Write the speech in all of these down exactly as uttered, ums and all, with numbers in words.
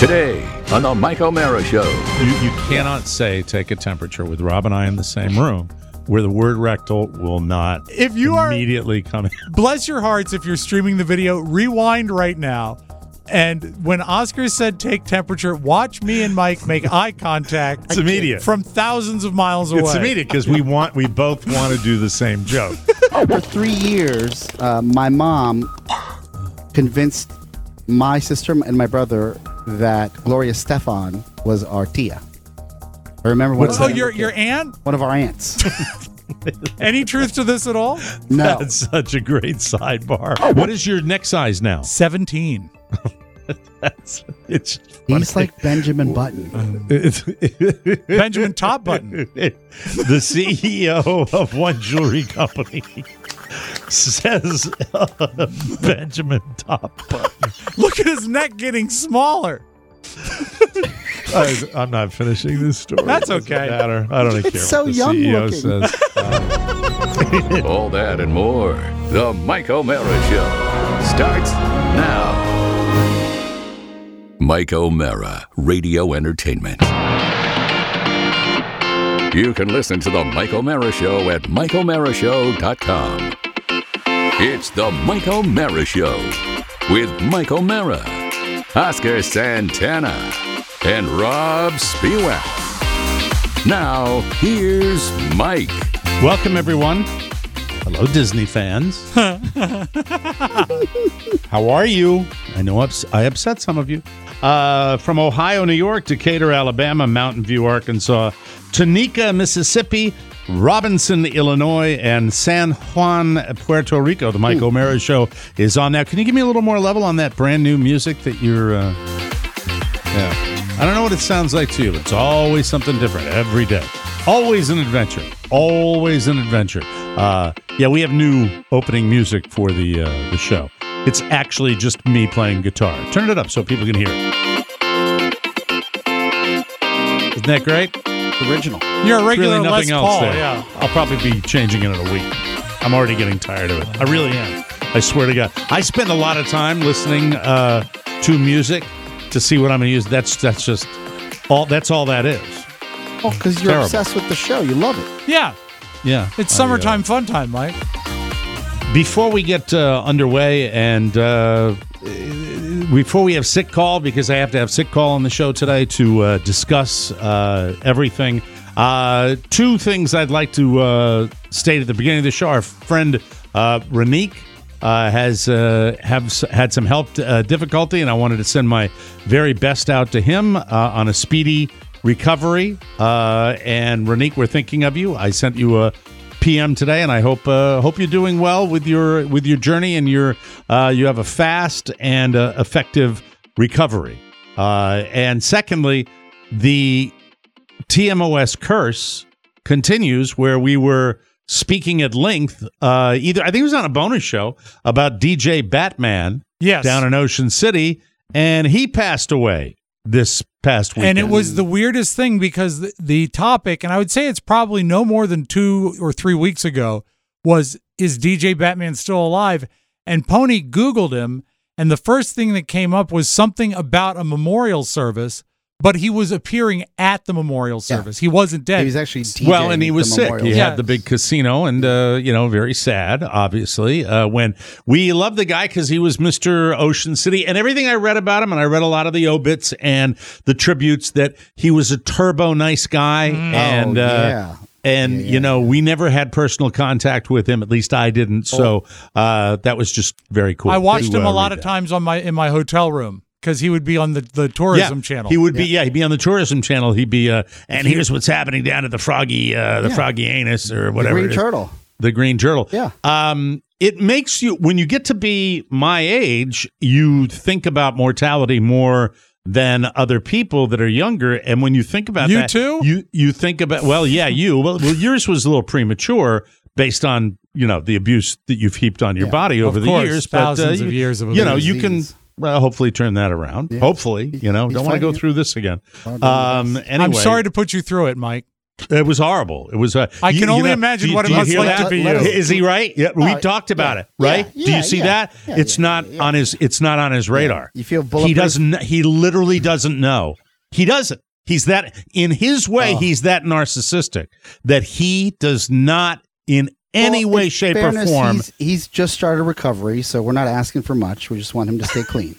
Today on the Mike O'Mara Show. You, you cannot say take a temperature with Rob and I in the same room where the word rectal will not if you immediately are, come in. Bless your hearts if you're streaming the video. Rewind right now. And when Oscar said take temperature, watch me and Mike make eye contact. It's immediate. From thousands of miles away. It's immediate because we want we both want to do the same joke. For three years, uh, my mom convinced my sister and my brother that Gloria Stefan was our tia. I remember what. Oh, your your aunt? One of our aunts. Any truth to this at all? No. That's such a great sidebar. What is your neck size now? seventeen. That's it's. He's like Benjamin Button. It's, Benjamin Top Button. The C E O of one jewelry company says uh, Benjamin Top Button. Look at his neck getting smaller. I, I'm not finishing this story. That's okay. Doesn't matter. I don't care It's so what the young C E O looking. says. Uh, All that and more. The Mike O'Mara Show starts now. Mike O'Mara, Radio Entertainment. You can listen to the Mike O'Mara Show at mike o'mara show dot com. It's the Mike O'Mara Show with Mike O'Mara, Oscar Santana, and Rob Spiewak. Now, here's Mike. Welcome, everyone. Hello, Disney fans. How are you? I know ups- I upset some of you. Uh, from Ohio, New York, Decatur, Alabama, Mountain View, Arkansas, Tunica, Mississippi, Robinson, Illinois, and San Juan, Puerto Rico. The Mike Ooh. O'Mara Show is on now. Can you give me a little more level on that brand new music that you're... Uh, yeah. I don't know what it sounds like to you. It's always something different every day. Always an adventure. Always an adventure. Uh, yeah, we have new opening music for the uh, the show. It's actually just me playing guitar. Turn it up so people can hear it. Isn't that great? Original. You're a regular really nothing Les else Paul, there. yeah. I'll probably be changing it in a week. I'm already getting tired of it. I really am. I swear to God. I spend a lot of time listening uh, to music to see what I'm going to use. That's that's just all. That's all that is. Oh, because you're Terrible. obsessed with the show. You love it. Yeah. Yeah. It's I, summertime uh, fun time, Mike. Before we get uh, underway and uh, before we have sick call, because I have to have sick call on the show today to uh, discuss uh, everything, uh, two things I'd like to uh, state at the beginning of the show. Our friend uh, Renique uh, has uh, have had some health uh, difficulty, and I wanted to send my very best out to him uh, on a speedy recovery. Uh, and Renique, we're thinking of you. I sent you a P M today, and I hope uh, hope you're doing well with your with your journey, and your uh, you have a fast and uh, effective recovery. Uh, and secondly, the T M O S curse continues, where we were speaking at length. Uh, either I think it was on a bonus show about D J Batman, Yes. down in Ocean City, and he passed away this past weekend. And it was the weirdest thing because the, the topic, and I would say it's probably no more than two or three weeks ago, was, is D J Batman still alive? And Pony Googled him, and the first thing that came up was something about a memorial service, but he was appearing at the memorial service. He wasn't dead. He was actually DJing well, and he was the sick. memorial. He Yeah. had the big casino, and uh, you know, very sad. Obviously, uh, when we love the guy because he was Mister Ocean City, and everything I read about him, and I read a lot of the obits and the tributes that he was a turbo nice guy, and Oh, uh, yeah. and Yeah, yeah, you know, we never had personal contact with him. At least I didn't. So uh, that was just very cool. I watched to, him uh, a lot read of that. times on my in my hotel room because he would be on the, the tourism yeah, channel. He would be, yeah, he'd be on the tourism channel. He'd be, uh, and here's what's happening down at the Froggy, uh, the Yeah. Froggy Anus or The whatever. Green it is. Turtle. The Green Turtle. Yeah. Um, it makes you, when you get to be my age, you think about mortality more than other people that are younger. And when you think about You that, too? you you think about, well, yeah, you. Well, well, yours was a little premature based on, you know, the abuse that you've heaped on your Yeah. body over Of the course, years. thousands but, uh, of you, years of You know, abuse. you can, well, hopefully turn that around. Yeah. Hopefully, you know, He's don't want to go fighting it. through this again. Oh, no, Um, anyway. I'm sorry to put you through it, Mike. It was horrible. It was. Uh, I you- can you only know- imagine do you- what it do you must hear like that? to be Let- you. let- Is he right? Yeah, we Oh, talked about yeah, it, right? yeah, Do you yeah, see yeah. that? Yeah, it's yeah, not yeah. on his. It's not on his radar. You feel He bulletproof? doesn't. He literally doesn't know. He doesn't. He's that in his way. Oh. He's that narcissistic that he does not in any Well, way, in shape, fairness, or form. He's, he's just started recovery, so we're not asking for much. We just want him to stay clean.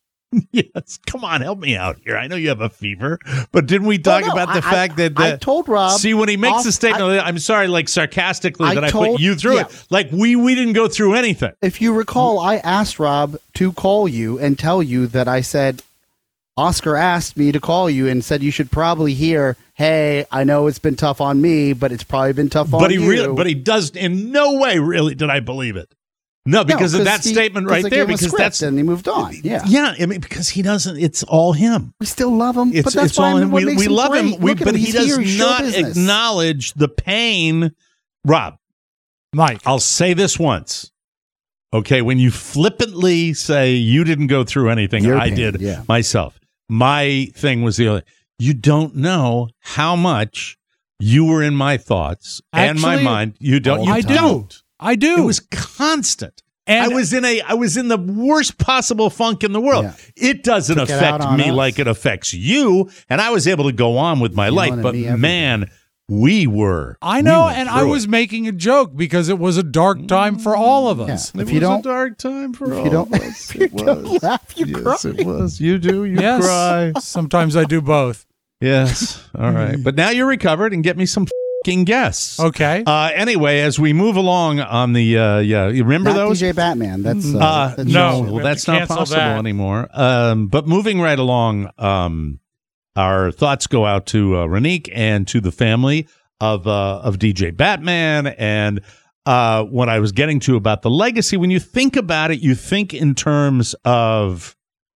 Yes, come on, help me out here. I know you have a fever, but didn't we talk Well, no, about the I- fact that I the, told Rob. see when he makes off- a statement? I, am sorry, like sarcastically I that I put told- you through yeah. it. Like we we didn't go through anything. If you recall, I asked Rob to call you and tell you that I said, Oscar asked me to call you and said you should probably hear, hey, I know it's been tough on me, but it's probably been tough on But he you. really, but he does in no way really did I believe it. No, No, because of that he- statement right I there. gave him a Because script that's and he moved on. Yeah, yeah. I mean, because he doesn't. It's all him. we still love him. It's but that's it's why all him. what We, makes we him love great. him. We, Look at but him. he He's does here. He's show not business. acknowledge the pain. Rob, Mike. I'll say this once. Okay, when you flippantly say you didn't go through anything, Your I pain, did yeah. myself. My thing was the other. You don't know how much you were in my thoughts and my Actually, mind. You don't. all You the I time. don't. I do. It was constant. And I was in a I was in the worst possible funk in the world. Yeah. It doesn't Took it out affect on me us. like it affects you, and I was able to go on with my You life. wanted But me everything. man, we were. I know, we went and I through was it. making a joke because it was a dark time for all of us. Yeah. It If you was don't- a dark time for if all you don't, of us. if you It don't was. laugh, you yes, cry. it was. You do. You Yes. cry. Sometimes I do both. Yes. All right. But now you're recovered, and get me some fucking guests. Okay. Uh, anyway, as we move along on the uh, yeah, you remember Not those? D J Batman. That's uh, Uh, that's no. no, We well, have that's to not cancel possible that. anymore. Um, but moving right along, um, our thoughts go out to uh, Ranique and to the family of uh, of D J Batman. And uh, what I was getting to about the legacy, when you think about it, you think in terms of,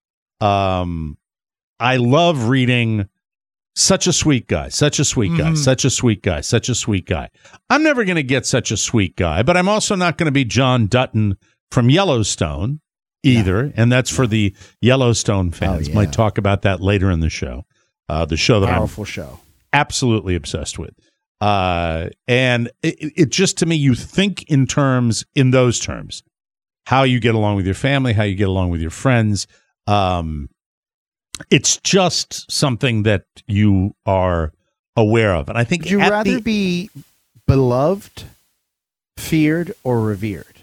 um, I love reading. Such a sweet guy, such a sweet guy, Mhm. such a sweet guy, such a sweet guy. I'm never going to get such a sweet guy, but I'm also not going to be John Dutton from Yellowstone either. And that's for the Yellowstone fans. Oh, yeah. Might talk about that later in the show. Uh, the show that powerful show. I'm absolutely obsessed with. Uh, and it, it just, to me, you think in terms, in those terms, how you get along with your family, how you get along with your friends. Um, It's just something that you are aware of. And I think Would you at rather the- be beloved, feared, or revered?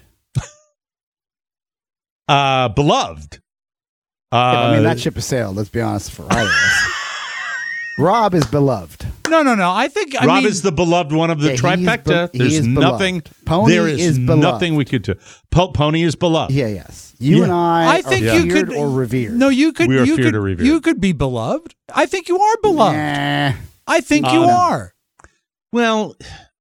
uh, beloved. Uh, I mean, that ship has sailed. Let's be honest for either of us. Rob is beloved. no, no, no. I think I Rob mean, is the beloved one of the Yeah, he's trifecta. be- he There's is nothing. beloved. Pony there is, is beloved. nothing we could do. Po- Pony is beloved. Yeah, yes. You Yeah. and I, I think are you feared could or revered. No, you could. We are you feared could. or revered. You could be beloved. I think you are beloved. Nah. I think Uh, you no. are. Well,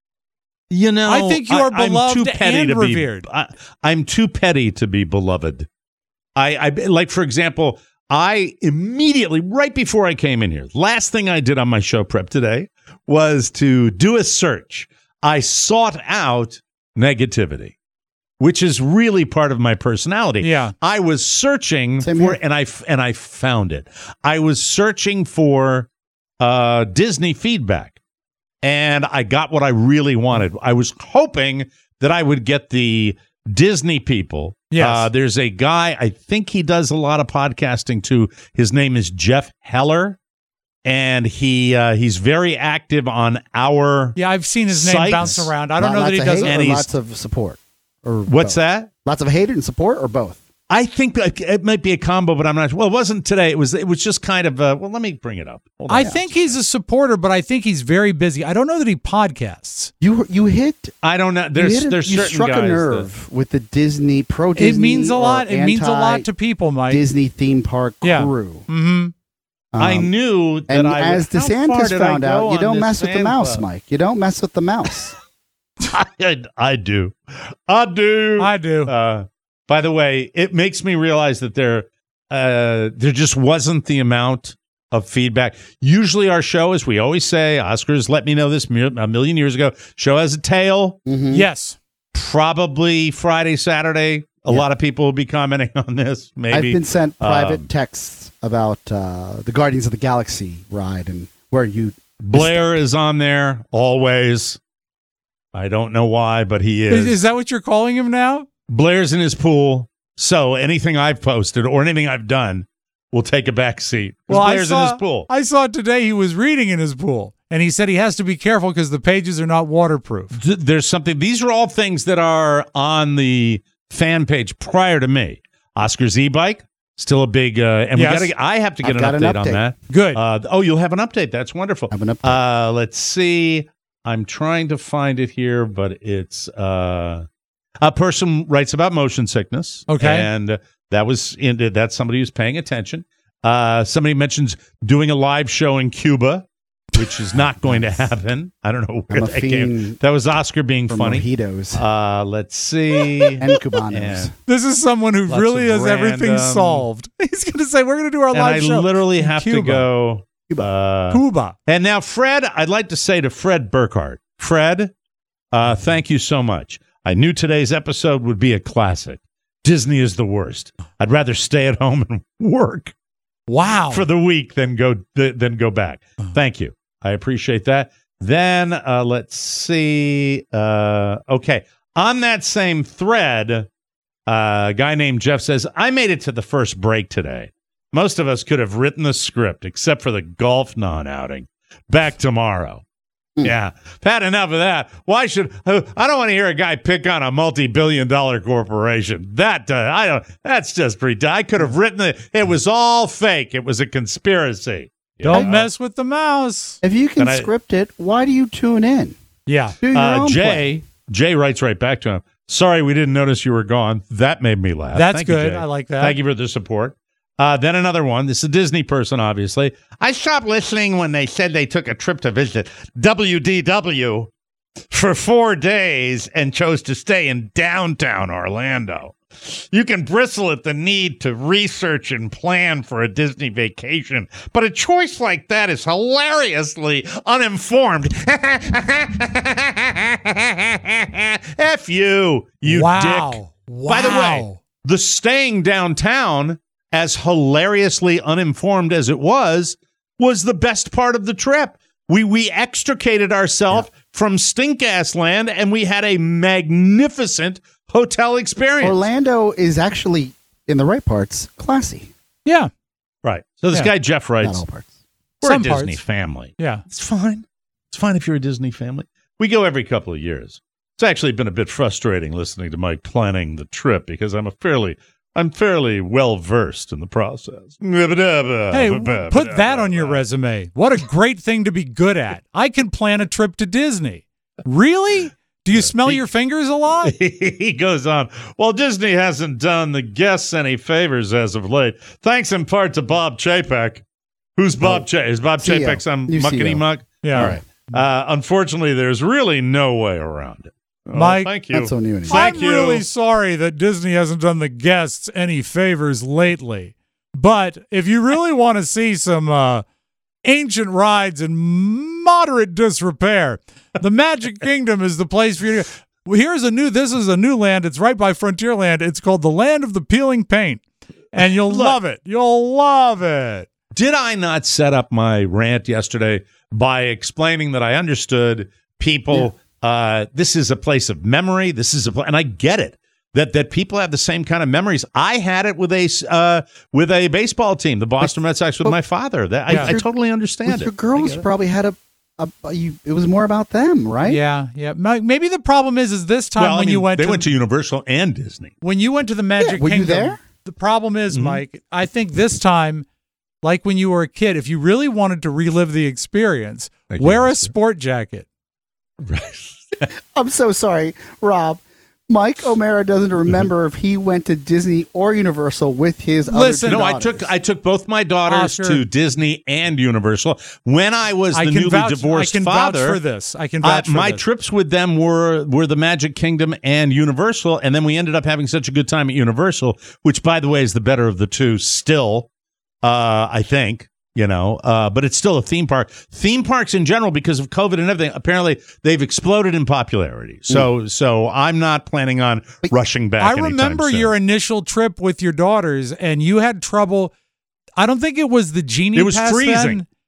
you know, I think you are I'm beloved too petty and to revered. Be, I, I'm too petty to be beloved. I, I like, for example, I immediately, right before I came in here, last thing I did on my show prep today was to do a search. I sought out negativity, which is really part of my personality. Yeah. I was searching Same for, here. and I and I found it. I was searching for uh, Disney feedback, and I got what I really wanted. I was hoping that I would get the Disney people. Yes. Uh, there's a guy, I think he does a lot of podcasting too. His name is Jeff Heller, and he uh, he's very active on our. Yeah, I've seen his name Sites. bounce around. I don't know Lots that he of does hate it. And or he's- lots of support. Or What's both? that? Lots of hate and support, or both? I think that it might be a combo, but I'm not. Well, it wasn't today. It was. It was just kind of. Uh, well, let me bring it up. Hold on. I think he's a supporter, but I think he's very busy. I don't know that he podcasts. You you hit. I don't know. You, There's hit a- there's you certain struck guys a that- nerve with the Disney pro Disney. It means a or lot. It means a lot to people, Mike. Disney theme park Yeah. crew. Mm-hmm. I Um, knew that And I. as how far DeSantis did I found go out, you on don't this mess with the fan mouse, club? Mike. You don't mess with the mouse. I, I do. I do. I do. Uh, by the way, it makes me realize that there, uh, there just wasn't the amount of feedback. Usually, our show, as we always say, Oscars let me know this mi- a million years ago. Show has a tail. Mhm. Yes. Probably Friday, Saturday. A Yeah. lot of people will be commenting on this. Maybe I've been sent private Um, texts about uh, the Guardians of the Galaxy ride and where you Blair is on there always. I don't know why, but he is. Is, is that what you're calling him now? Blair's in his pool, so anything I've posted or anything I've done will take a back seat. Well, Blair's I saw, in his pool. I saw today he was reading in his pool, and he said he has to be careful because the pages are not waterproof. Th- There's something. These are all things that are on the fan page prior to me. Oscar's e-bike, still a big, uh, and Yes. we got. I have to get I've an got update, an on update. that. Good. Uh, oh, you'll have an update. That's wonderful. I have an update. Uh, let's see. I'm trying to find it here, but it's uh, a person writes about motion sickness. Okay. And that was in, that's somebody who's paying attention. Uh, somebody mentions doing a live show in Cuba, which is not going to happen. I don't know where I'm a that came. fiend That was Oscar being for funny. mojitos Uh, let's see. and cubanos. And, This is someone who Lots really of has everything random- solved. He's going to say, we're going to do our and live I show. literally in have to Cuba. go. Cuba. Uh, Cuba. And now, Fred, I'd like to say to Fred Burkhart, Fred, uh, thank you so much. I knew today's episode would be a classic. Disney is the worst. I'd rather stay at home and work Wow. for the week than go th- than go back. Thank you. I appreciate that. Then uh, let's see. Uh, okay, on that same thread, uh, a guy named Jeff says, "I made it to the first break today. Most of us could have written the script except for the golf non-outing. Back tomorrow." Hmm. Yeah, had enough of that. Why should uh, I don't want to hear a guy pick on a multi-billion-dollar corporation. That uh, I don't. That's just pretty. I could have written it. It was all fake. It was a conspiracy. You Don't know? mess with the mouse. If you can But I- script it, why do you tune in? Yeah. Do your Uh, own Jay play. Jay writes right back to him. Sorry, we didn't notice you were gone. That made me laugh. That's Thank you, good. Jay. I like that. Thank you for the support. Uh, then another one. This is a Disney person, obviously. I stopped listening when they said they took a trip to visit W D W for four days and chose to stay in downtown Orlando. You can bristle at the need to research and plan for a Disney vacation, but a choice like that is hilariously uninformed. F you, you wow. dick. Wow. By the way, the staying downtown, as hilariously uninformed as it was, was the best part of the trip. We we extricated ourselves yeah. from stink-ass land, and we had a magnificent hotel experience. Orlando is actually, in the right parts, classy. Yeah. Right. So this Yeah. guy, Jeff, Not writes, all parts. we're Some a Disney parts. family. Yeah. It's fine. It's fine if you're a Disney family. We go every couple of years. It's actually been a bit frustrating listening to Mike planning the trip because I'm a fairly, I'm fairly well versed in the process. Hey, put that on your resume. What a great thing to be good at. I can plan a trip to Disney. Really? Do you smell your fingers a lot? He goes on. Well, Disney hasn't done the guests any favors as of late, thanks in part to Bob Chapek. Who's Bob Oh, Chapek? Is Bob C E O. Chapek some New C E O. muckety muck? Yeah. All right. Uh, unfortunately, there's really no way around it. Oh, Mike, thank you. Not so new anymore. Thank I'm you. really sorry that Disney hasn't done the guests any favors lately. But if you really want to see some uh, ancient rides in moderate disrepair, the Magic Kingdom is the place for you to go. Well, here's a new, this is a new land. It's right by Frontierland. It's called the Land of the Peeling Paint. And you'll Look. love it. You'll love it. Did I not set up my rant yesterday by explaining that I understood people? Uh, this is a place of memory. This is a pl- and I get it that that people have the same kind of memories. I had it with a uh, with a baseball team, the Boston Red Sox, with my father. That Yeah. I, I totally understand With it. your girls I get it. probably had a, a, a you, it was more about them, right? Yeah, yeah. Mike, maybe the problem is, is this time Well, I when mean, you went they to, went to Universal and Disney. when you went to the Magic Yeah, were you Kingdom. there? The problem is, Mhm. Mike, I think this time, like when you were a kid, if you really wanted to relive the experience, I wear a guess, yeah. sport jacket. I'm so sorry, Rob. Mike O'Mara doesn't remember if he went to Disney or Universal with his Listen, other two No, I daughters. took I took both my daughters Oscar. to Disney and Universal when I was I the can newly vouch, divorced I can father. vouch for this. I can Uh, vouch for my this. trips with them were were the Magic Kingdom and Universal, and then we ended up having such a good time at Universal, which, by the way, is the better of the two. Still, uh, I think you know, uh, but it's still a theme park. Theme parks in general, because of COVID and everything, apparently they've exploded in popularity. So, mm. so I'm not planning on rushing back. I remember soon. your initial trip with your daughters, and you had trouble. I don't think it was the genie. It was pass freezing. then.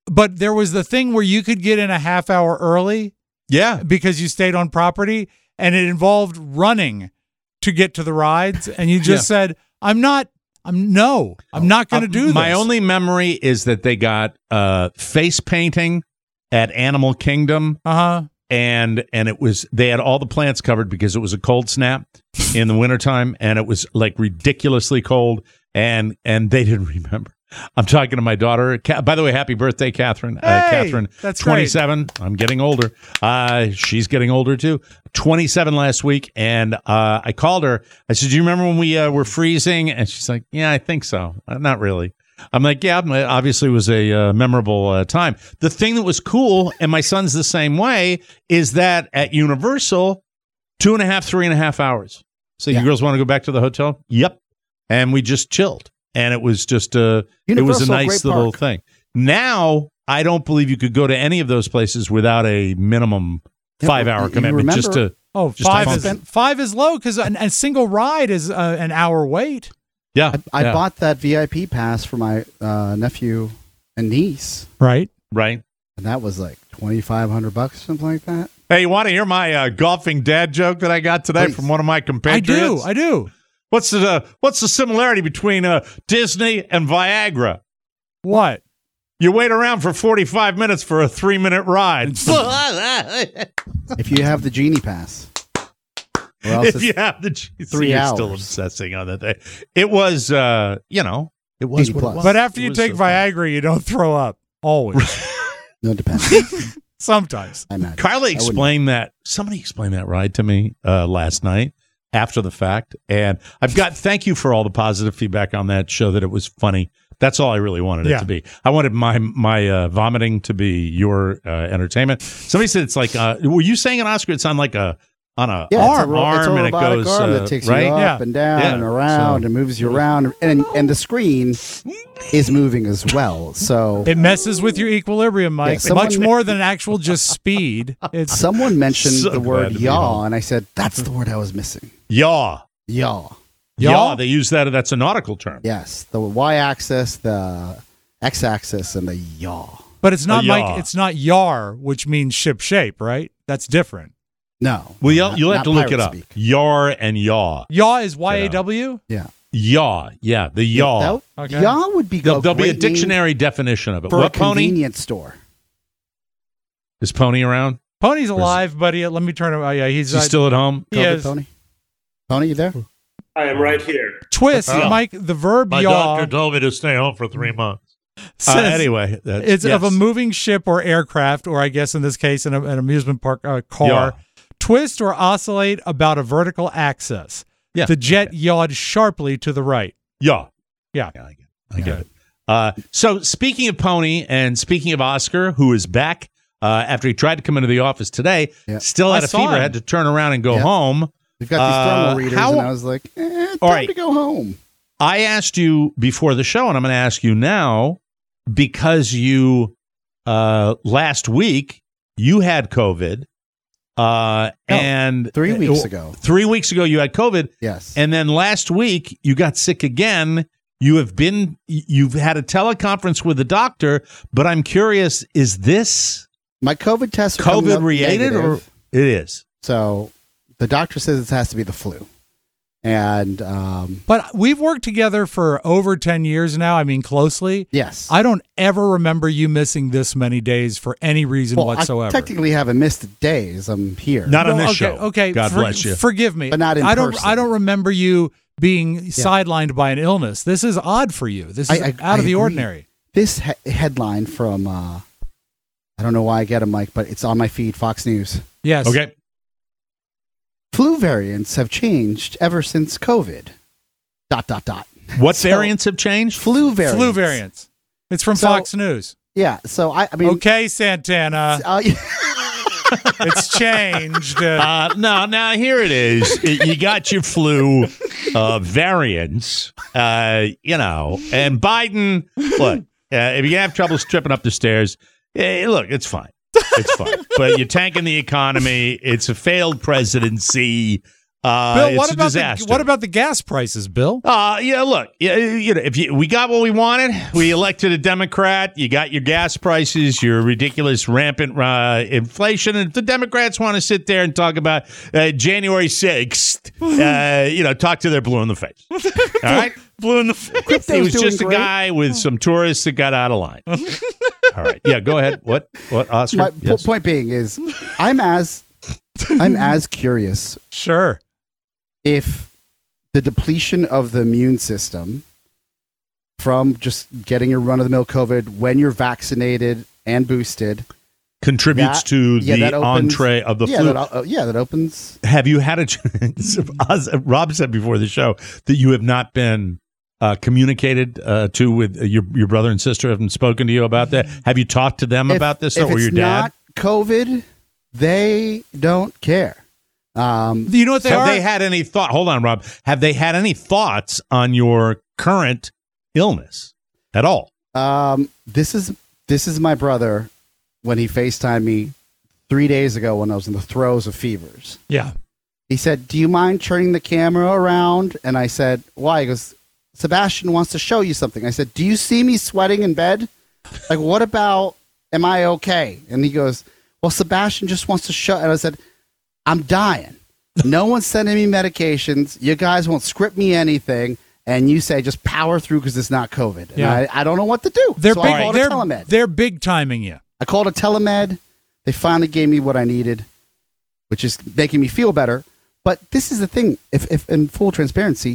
but there was the thing where you could get in a half hour early Yeah. because you stayed on property, and it involved running to get to the rides, and you just Yeah. said, I'm not, I'm no, I'm not going to Uh, do this. My only memory is that they got uh, face painting at Animal Kingdom. Uh-huh. And and it was they had all the plants covered because it was a cold snap in the wintertime, and it was like ridiculously cold, and and they didn't remember. I'm talking to my daughter. Ca- By the way, happy birthday, Catherine. Hey, uh, Catherine, that's twenty-seven. I'm getting older. Uh, she's getting older too. twenty-seven last week, and uh, I called her. I said, "Do you remember when we uh, were freezing?" And she's like, "Yeah, I think so. Uh, not really." I'm like, yeah, obviously it was a uh, memorable uh, time. The thing that was cool, and my son's the same way, is that at Universal, two and a half, three and a half hours. So Yeah. you girls want to go back to the hotel? Yep. And we just chilled. And it was just a, it was a Universal, nice great little park. thing. Now, I don't believe you could go to any of those places without a minimum Yeah, five but hour you commitment just remember- to, Oh, Just five to is, function. five is low because a single ride is uh, an hour wait. yeah. I, I yeah, bought that V I P pass for my uh, nephew and niece, Right. right. and that was like twenty-five hundred bucks, something like that. Hey, you want to hear my uh, golfing dad joke that I got today Please. from one of my I compatriots? do. I do. What's the uh, what's the similarity between uh, Disney and Viagra? What? You wait around for forty-five minutes for a three minute ride. If you have the genie pass, or else If it's you have the geez, three you're hours. still obsessing on that thing. It was, uh, you know, it was eighty what it plus. was. But after It you was take so fun. Viagra, you don't throw up. Always. no, it depends. Sometimes. I imagine. Carly I wouldn't- explained that. Somebody explained that ride to me uh, last night after the fact, and I've got. Thank you for all the positive feedback on that show. That it was funny. That's all I really wanted it Yeah. to be. I wanted my my uh, vomiting to be your uh, entertainment. Somebody said it's like. Uh, were you saying it, Oscar? It's on like a on a Yeah, it's a arm, ro- it's a arm, and it robotic goes arm uh, that takes right. you up Yeah. and down Yeah. and around So- and moves you around, and and the screen is moving as well. So It messes with your equilibrium, Mike. Yeah, someone- Much more than actual just speed. It's someone mentioned So the glad word to be yaw, home. and I said that's the word I was missing. Yaw. Yaw. Yaw. Yaw? They use that. That's a nautical term. Yes, the y-axis, the x-axis, and the yaw. but it's not A Mike. yaw. It's not yar, which means ship shape, right? That's different. No. Well, you'll, not- you'll have not to look it pirate up. speak. Yar and yaw. Yaw is Y A W. Yeah. Yaw. Yeah, the yaw. That- Okay. Yaw would be There'll, a there'll be a great name dictionary definition of it. for What a pony? convenience store. Is Pony around? Pony's alive, buddy. Let me turn him. Oh, yeah, he's Is he uh, still at home? He COVID is. Pony. Pony, you there? I am right here. twist, Oh. Mike. The verb My yaw doctor told me to stay home for three months. Uh, says anyway, that's, it's of a yes. moving ship or aircraft, or I guess in this case, an, an amusement park uh, car. Yaw. Twist or oscillate about a vertical axis. Yeah. The jet yawed sharply to the right. Yaw. Yeah. Yeah, I get it. I get it. Uh, so speaking of Pony and speaking of Oscar, who is back uh, after he tried to come into the office today, Yeah. still I had a saw fever, him. had to turn around and go Yeah. home. We've got these Uh, thermal readers, how- and I was like, eh, time All right. to go home. I asked you before the show, and I'm going to ask you now because you uh, last week you had COVID, uh, No, and Three weeks ago. Three weeks ago you had COVID, Yes. and then last week you got sick again. You have been you've had a teleconference with the doctor, but I'm curious: is this My COVID test are coming COVID up related, or negative. it is? So the doctor says it has to be the flu. And um, But we've worked together for over ten years now. I mean, closely. yes. I don't ever remember you missing this many days for any reason well, whatsoever. I technically haven't missed days. I'm here. Not on No, this okay, show. Okay, God for- bless you. Forgive me, But not in I don't. person. I don't remember you being sidelined by an illness. This is odd for you. This is I- I- out of I the agree. ordinary. This he- headline from, uh, I don't know why I get them, Mike, but it's on my feed, Fox News. Yes. Okay. Flu variants have changed ever since COVID. Dot, dot, dot. What So- variants have changed? Flu variants. Flu variants. It's from So- Fox News. Yeah. So, I, I mean. Okay, Santana. Uh, It's changed. Uh, Uh, no, now here it is. You got your flu uh, variants, uh, you know, and Biden. Look, uh, if you have trouble tripping up the stairs, eh, look, it's fine. It's fine. But you're tanking the economy. It's a failed presidency. Uh, Bill, it's what a about disaster. the what about the gas prices, Bill? Uh, yeah, look, yeah, you know, if you, we got what we wanted, we elected a Democrat. You got your gas prices, your ridiculous rampant uh, inflation, and if the Democrats want to sit there and talk about uh, January sixth, uh, you know, talk to their blue in the face. All right, blue in the face. He was doing just a great. guy with some tourists that got out of line. All right, yeah, go ahead. What? What? Oscar? My po- Yes. point being is, I'm as I'm as curious Sure. if the depletion of the immune system from just getting your run-of-the-mill COVID when you're vaccinated and boosted Contributes that- to yeah, the that opens- entree of the yeah, flu. that, uh, yeah, that opens. Have you had a chance? Rob said before the show that you have not been uh, communicated uh, to with uh, your your brother and sister. Haven't spoken to you about that. Have you talked to them If- about this, if or it's your dad? not COVID, they don't care. Um, You know what they Have are? they had any thought? Hold on, Rob. Have they had any thoughts on your current illness at all? um, this is this is my brother when he FaceTimed me three days ago when I was in the throes of fevers. yeah. He said, "Do you mind turning the camera around?" And I said, "Why?" He goes, "Sebastian wants to show you something." I said, "Do you see me sweating in bed? Like, what about, am I okay?" And he goes, "Well, Sebastian just wants to show." And I said, "I'm dying. No one's sending me medications. You guys won't script me anything. And you say just power through because it's not COVID." And Yeah. I, I don't know what to do. They're so big, I called they're, a telemed. they're big timing you. I called a telemed. They finally gave me what I needed, which is making me feel better. But this is the thing. If, if in full transparency,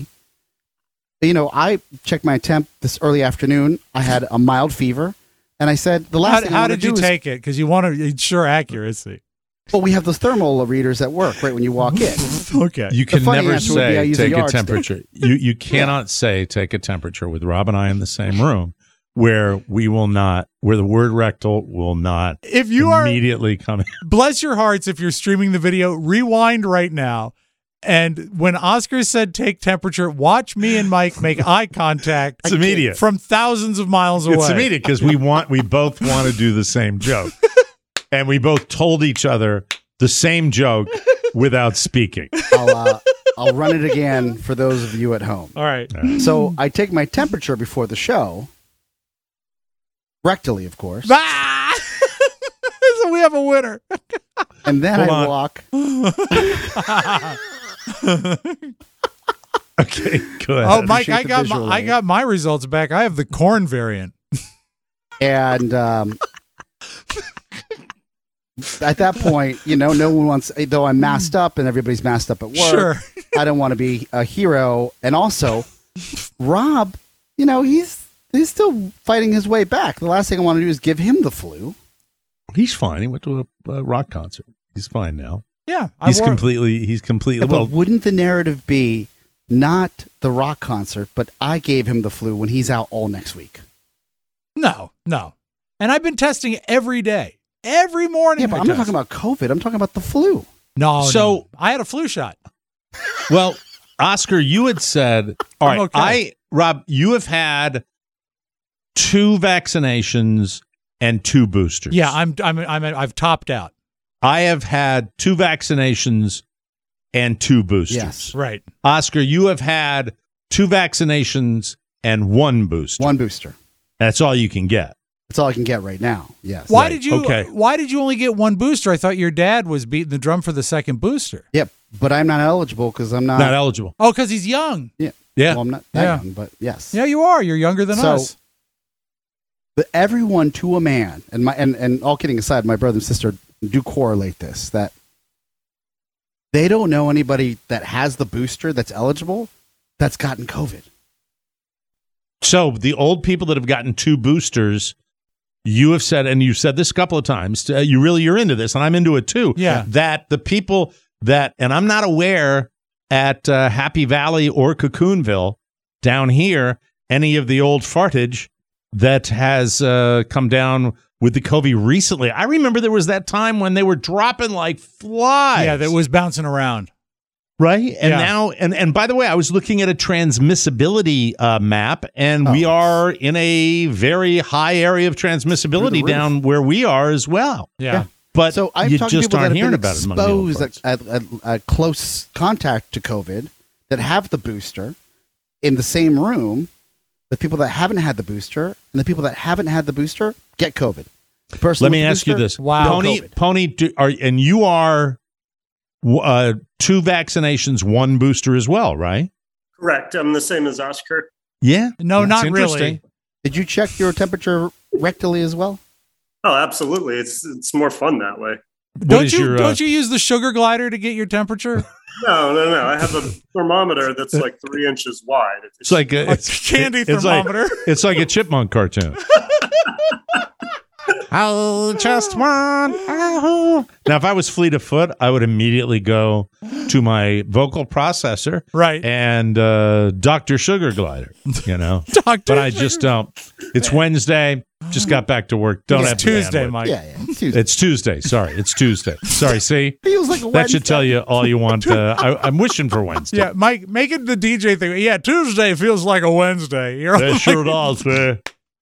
you know, I checked my temp this early afternoon. I had a mild fever, and I said the last How, thing I how wanna did you do is- take it? Because you want to ensure accuracy. Well, we have those thermal readers at work right when you walk in. Okay. You can funny never answer would be I say use a take a yardstick. temperature. You you cannot say take a temperature with Rob and I in the same room where we will not, where the word rectal will not If you are, immediately come in. bless your hearts, if you're streaming the video, rewind right now. And when Oscar said take temperature, watch me and Mike make eye contact. It's immediate. From thousands of miles away. It's immediate because we want we both want to do the same joke, and we both told each other the same joke without speaking. I'll, uh, I'll run it again for those of you at home. All right. So I take my temperature before the show, rectally, of course, Ah! So we have a winner. and then Hold I on. walk. Okay, go ahead. Oh, Mike, appreciate I the got visual my, I aid. got my results back. I have the corn variant. And um, at that point, you know, no one wants, though I'm masked up and everybody's masked up at work. Sure. I don't want to be a hero. And also, Rob, you know, he's he's still fighting his way back. The last thing I want to do is give him the flu. He's fine. He went to a, a rock concert. He's fine now. Yeah. I He's wore- completely. He's completely. But Well, wouldn't the narrative be not the rock concert, but I gave him the flu when he's out all next week? No, no. And I've been testing every day. Every morning. Yeah, but I I'm not test. talking about COVID. I'm talking about the flu. No, So- so I had a flu shot. well, Oscar, you had said, all I'm right, okay. I, Rob, you have had two vaccinations and two boosters. Yeah, I'm I'm I'm I've topped out. I have had two vaccinations and two boosters. Yes. Right. Oscar, you have had two vaccinations and one booster. One booster. That's all you can get. That's all I can get right now. Yes. Why Right, did you okay. why did you only get one booster? I thought your dad was beating the drum for the second booster. Yep. But I'm not eligible because I'm not. Not eligible. Oh, because he's young. yeah. Yeah. Well, I'm not that Yeah. young, but yes. Yeah, you are. You're younger than So- us. But everyone to a man, and my and, and all kidding aside, my brother and sister do correlate this that they don't know anybody that has the booster that's eligible that's gotten COVID. So the old people that have gotten two boosters, you have said, and you've said this a couple of times, uh, you really you're into this, and I'm into it too. Yeah. That the people that, and I'm not aware at uh, Happy Valley or Cocoonville down here, any of the old fartage that has uh, come down with the COVID recently. I remember there was that time when they were dropping like flies. Yeah, that was bouncing around. Right. And Yeah. now, and, and by the way, I was looking at a transmissibility uh, map, and we Oh. are in a very high area of transmissibility Through the roof. down where we are as well. Yeah. but So I've you talked to just people that aren't have hearing been about it among the old exposed folks. at, at, at close contact to COVID that have the booster in the same room. The people that haven't had the booster and the people that haven't had the booster get COVID. The person Let with me the ask you booster, this. Wow. Pony, COVID. Pony, do, are, and you are uh, two vaccinations, one booster as well, right? Correct. I'm the same as Oscar. Yeah. No, That's not interesting. really. Did you check your temperature rectally as well? Oh, absolutely. It's it's more fun that way. Don't is you your, uh, don't you use the sugar glider to get your temperature? No, no, no. I have a thermometer that's like three inches wide. It's like a, A it's, candy it's like- thermometer. it's like a chipmunk cartoon. I'll just want. Now, if I was fleet of foot, I would immediately go to my vocal processor Right. and uh, Doctor Sugar Glider. You know, Doctor but I just don't. It's Wednesday. Just got back to work. Don't It's have the Tuesday, bandwidth. Mike. Yeah, yeah. It's Tuesday. It's Tuesday. Sorry, it's Tuesday. Sorry. See, Feels like a that should Wednesday. tell you all you want. Uh, I, I'm wishing for Wednesday. Yeah, Mike, make it the D J thing. Yeah, Tuesday feels like a Wednesday. You're That like, sure does. man.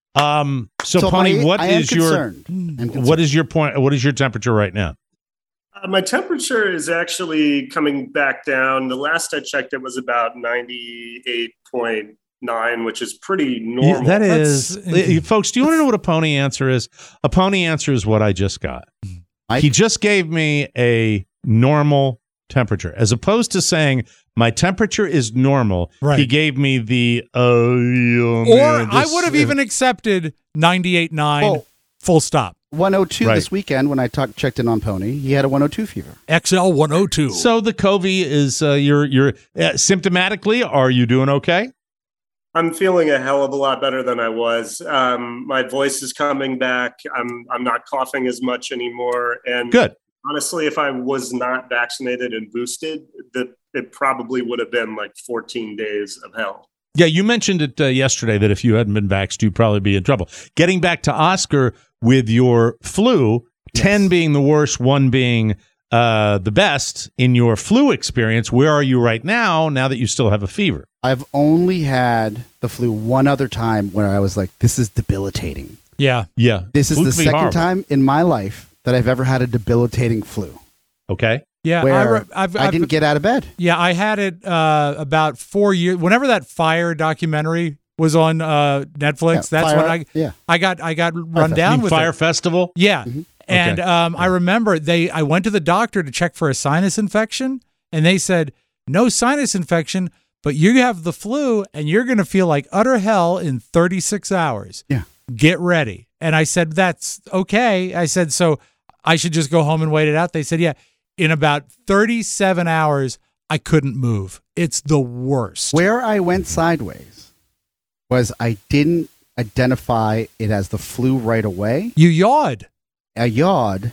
Um. So, So, Pony, Pony, what I am is your concerned. I'm concerned. what is your point? What is your temperature right now? Uh, my temperature is actually coming back down. The last I checked, it was about ninety-eight point nine, which is pretty normal. Yeah, that is, That's- Uh, folks. Do you want to know what a pony answer is? A pony answer is what I just got. Mike? He just gave me a normal temperature, as opposed to saying my temperature is normal. Right. He gave me the oh, yeah, or man, I this- would have even accepted ninety-eight point nine Oh. full stop. one oh two Right. this weekend when I talked checked in on Pony. He had a one oh two fever. X L one oh two. So the COVID is uh, you're you're uh, symptomatically. Are you doing okay? I'm feeling a hell of a lot better than I was. Um, my voice is coming back. I'm I'm not coughing as much anymore. And Good. honestly, if I was not vaccinated and boosted, that it probably would have been like fourteen days of hell. Yeah, you mentioned it uh, yesterday that if you hadn't been vaxxed, you'd probably be in trouble. Getting back to Oscar with your flu, ten being the worst, one being uh, the best in your flu experience. Where are you right now? Now that you still have a fever. I've only had the flu one other time where I was like, this is debilitating. Yeah. Yeah, This is Flu the can be second horrible. time in my life that I've ever had a debilitating flu Okay. Yeah. I, where re- I've, I I've, didn't get out of bed. yeah, I had it uh, about four years. Whenever that fire documentary was on uh, Netflix, Yeah, that's fire- when I yeah. I got I got run Fest- down You with Fire it. Festival. Yeah. And Okay. um, I remember they I went to the doctor to check for a sinus infection, and they said, no sinus infection, but you have the flu, and you're going to feel like utter hell in thirty-six hours. Yeah. Get ready. And I said, that's okay. I said, so I should just go home and wait it out. They said, yeah. In about thirty-seven hours, I couldn't move. It's the worst. Where I went sideways was I didn't identify it as the flu right away. You yawed. I yawed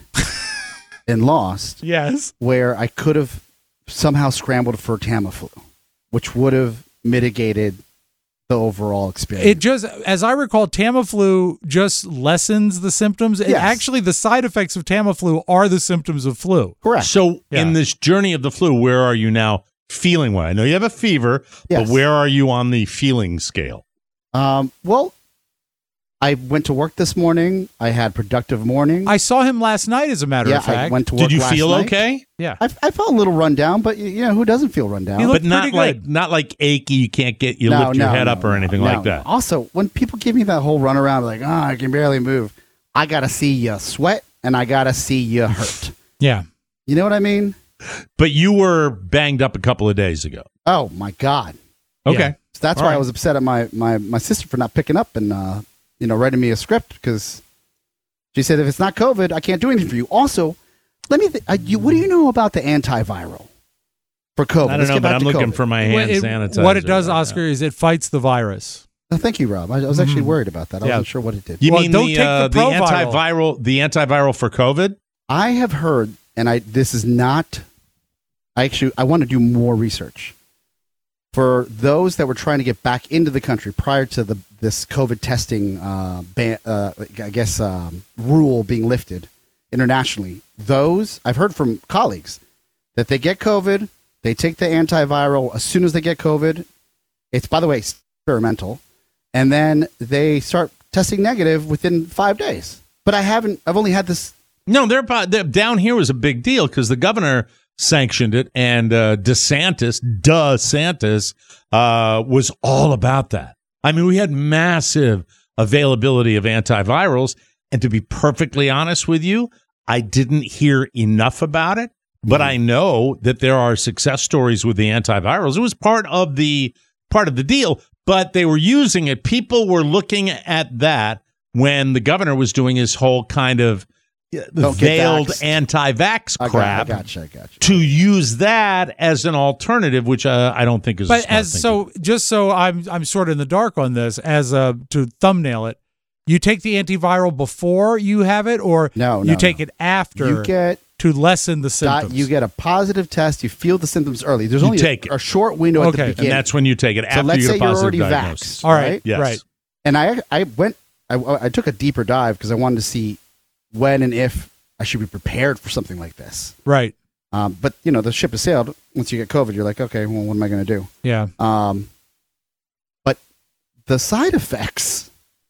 and lost Yes. where I could have somehow scrambled for Tamiflu, which would have mitigated the overall experience. It just, as I recall, Tamiflu just lessens the symptoms. And Yes. actually, the side effects of Tamiflu are the symptoms of flu. Correct. So Yeah. in this journey of the flu, where are you now feeling well? I know you have a fever, Yes. but where are you on the feeling scale? Um, well, I went to work this morning. I had productive morning. I saw him last night, as a matter yeah, of fact. I went to work. Did you last feel night. okay? yeah. I, I felt a little run down, but you you know who doesn't feel run down? You look But not pretty like good. not like achy. You can't get you No, lift your no, head no, up or no, anything no. like that. Also, when people give me that whole runaround, like, oh, I can barely move, I gotta see you sweat and I gotta see you hurt. Yeah. You know what I mean? But you were banged up a couple of days ago. Oh my God! Okay. Yeah. So that's All why right. I was upset at my my my sister for not picking up and uh, you know writing me a script because she said if it's not COVID, I can't do anything for you. Also, let me. Th- uh, you, what do you know about the antiviral for COVID? I don't Let's know, get but back I'm to looking COVID. for my hand What it, sanitizer. what it does, right now. Oscar, is it fights the virus. Oh, thank you, Rob. I, I was actually worried about that. I Yeah. wasn't sure what it did. You Well, mean don't the, take uh, the the Proviral. antiviral the antiviral for COVID? I have heard, and I this is not. I actually I want to do more research for those that were trying to get back into the country prior to the this COVID testing, uh, ban, uh, I guess, um, rule being lifted internationally. Those I've heard from colleagues that they get COVID, they take the antiviral as soon as they get COVID. It's, by the way, experimental, and then they start testing negative within five days. But I haven't. I've only had this No, they're, they're down here was a big deal because the governor sanctioned it, and uh, DeSantis, DeSantis, uh, was all about that. I mean, we had massive availability of antivirals, and to be perfectly honest with you, I didn't hear enough about it, but I know that there are success stories with the antivirals. It was part of the part of the deal, but they were using it. People were looking at that when the governor was doing his whole kind of Don't veiled get vaxxed. anti-vax I got, crap I gotcha, I gotcha. to use that as an alternative, which uh, I don't think is. a But smart as thing so, just so I'm I'm sort of in the dark on this, as a to thumbnail it, you take the antiviral before you have it, or No, you no, take no. it after You get to lessen the got, symptoms. you get a positive test. You feel the symptoms early. There's You only take a, it. a short window Okay. at the And beginning. and that's when you take it so after let's you say get a you're positive already diagnosis. vaxxed. All right, Yes. right. And I I went I, I took a deeper dive because I wanted to see when and if I should be prepared for something like this. Right. Um, but you know, the ship has sailed. Once you get COVID, you're like, okay, well, what am I going to do? Yeah. Um, but the side effects.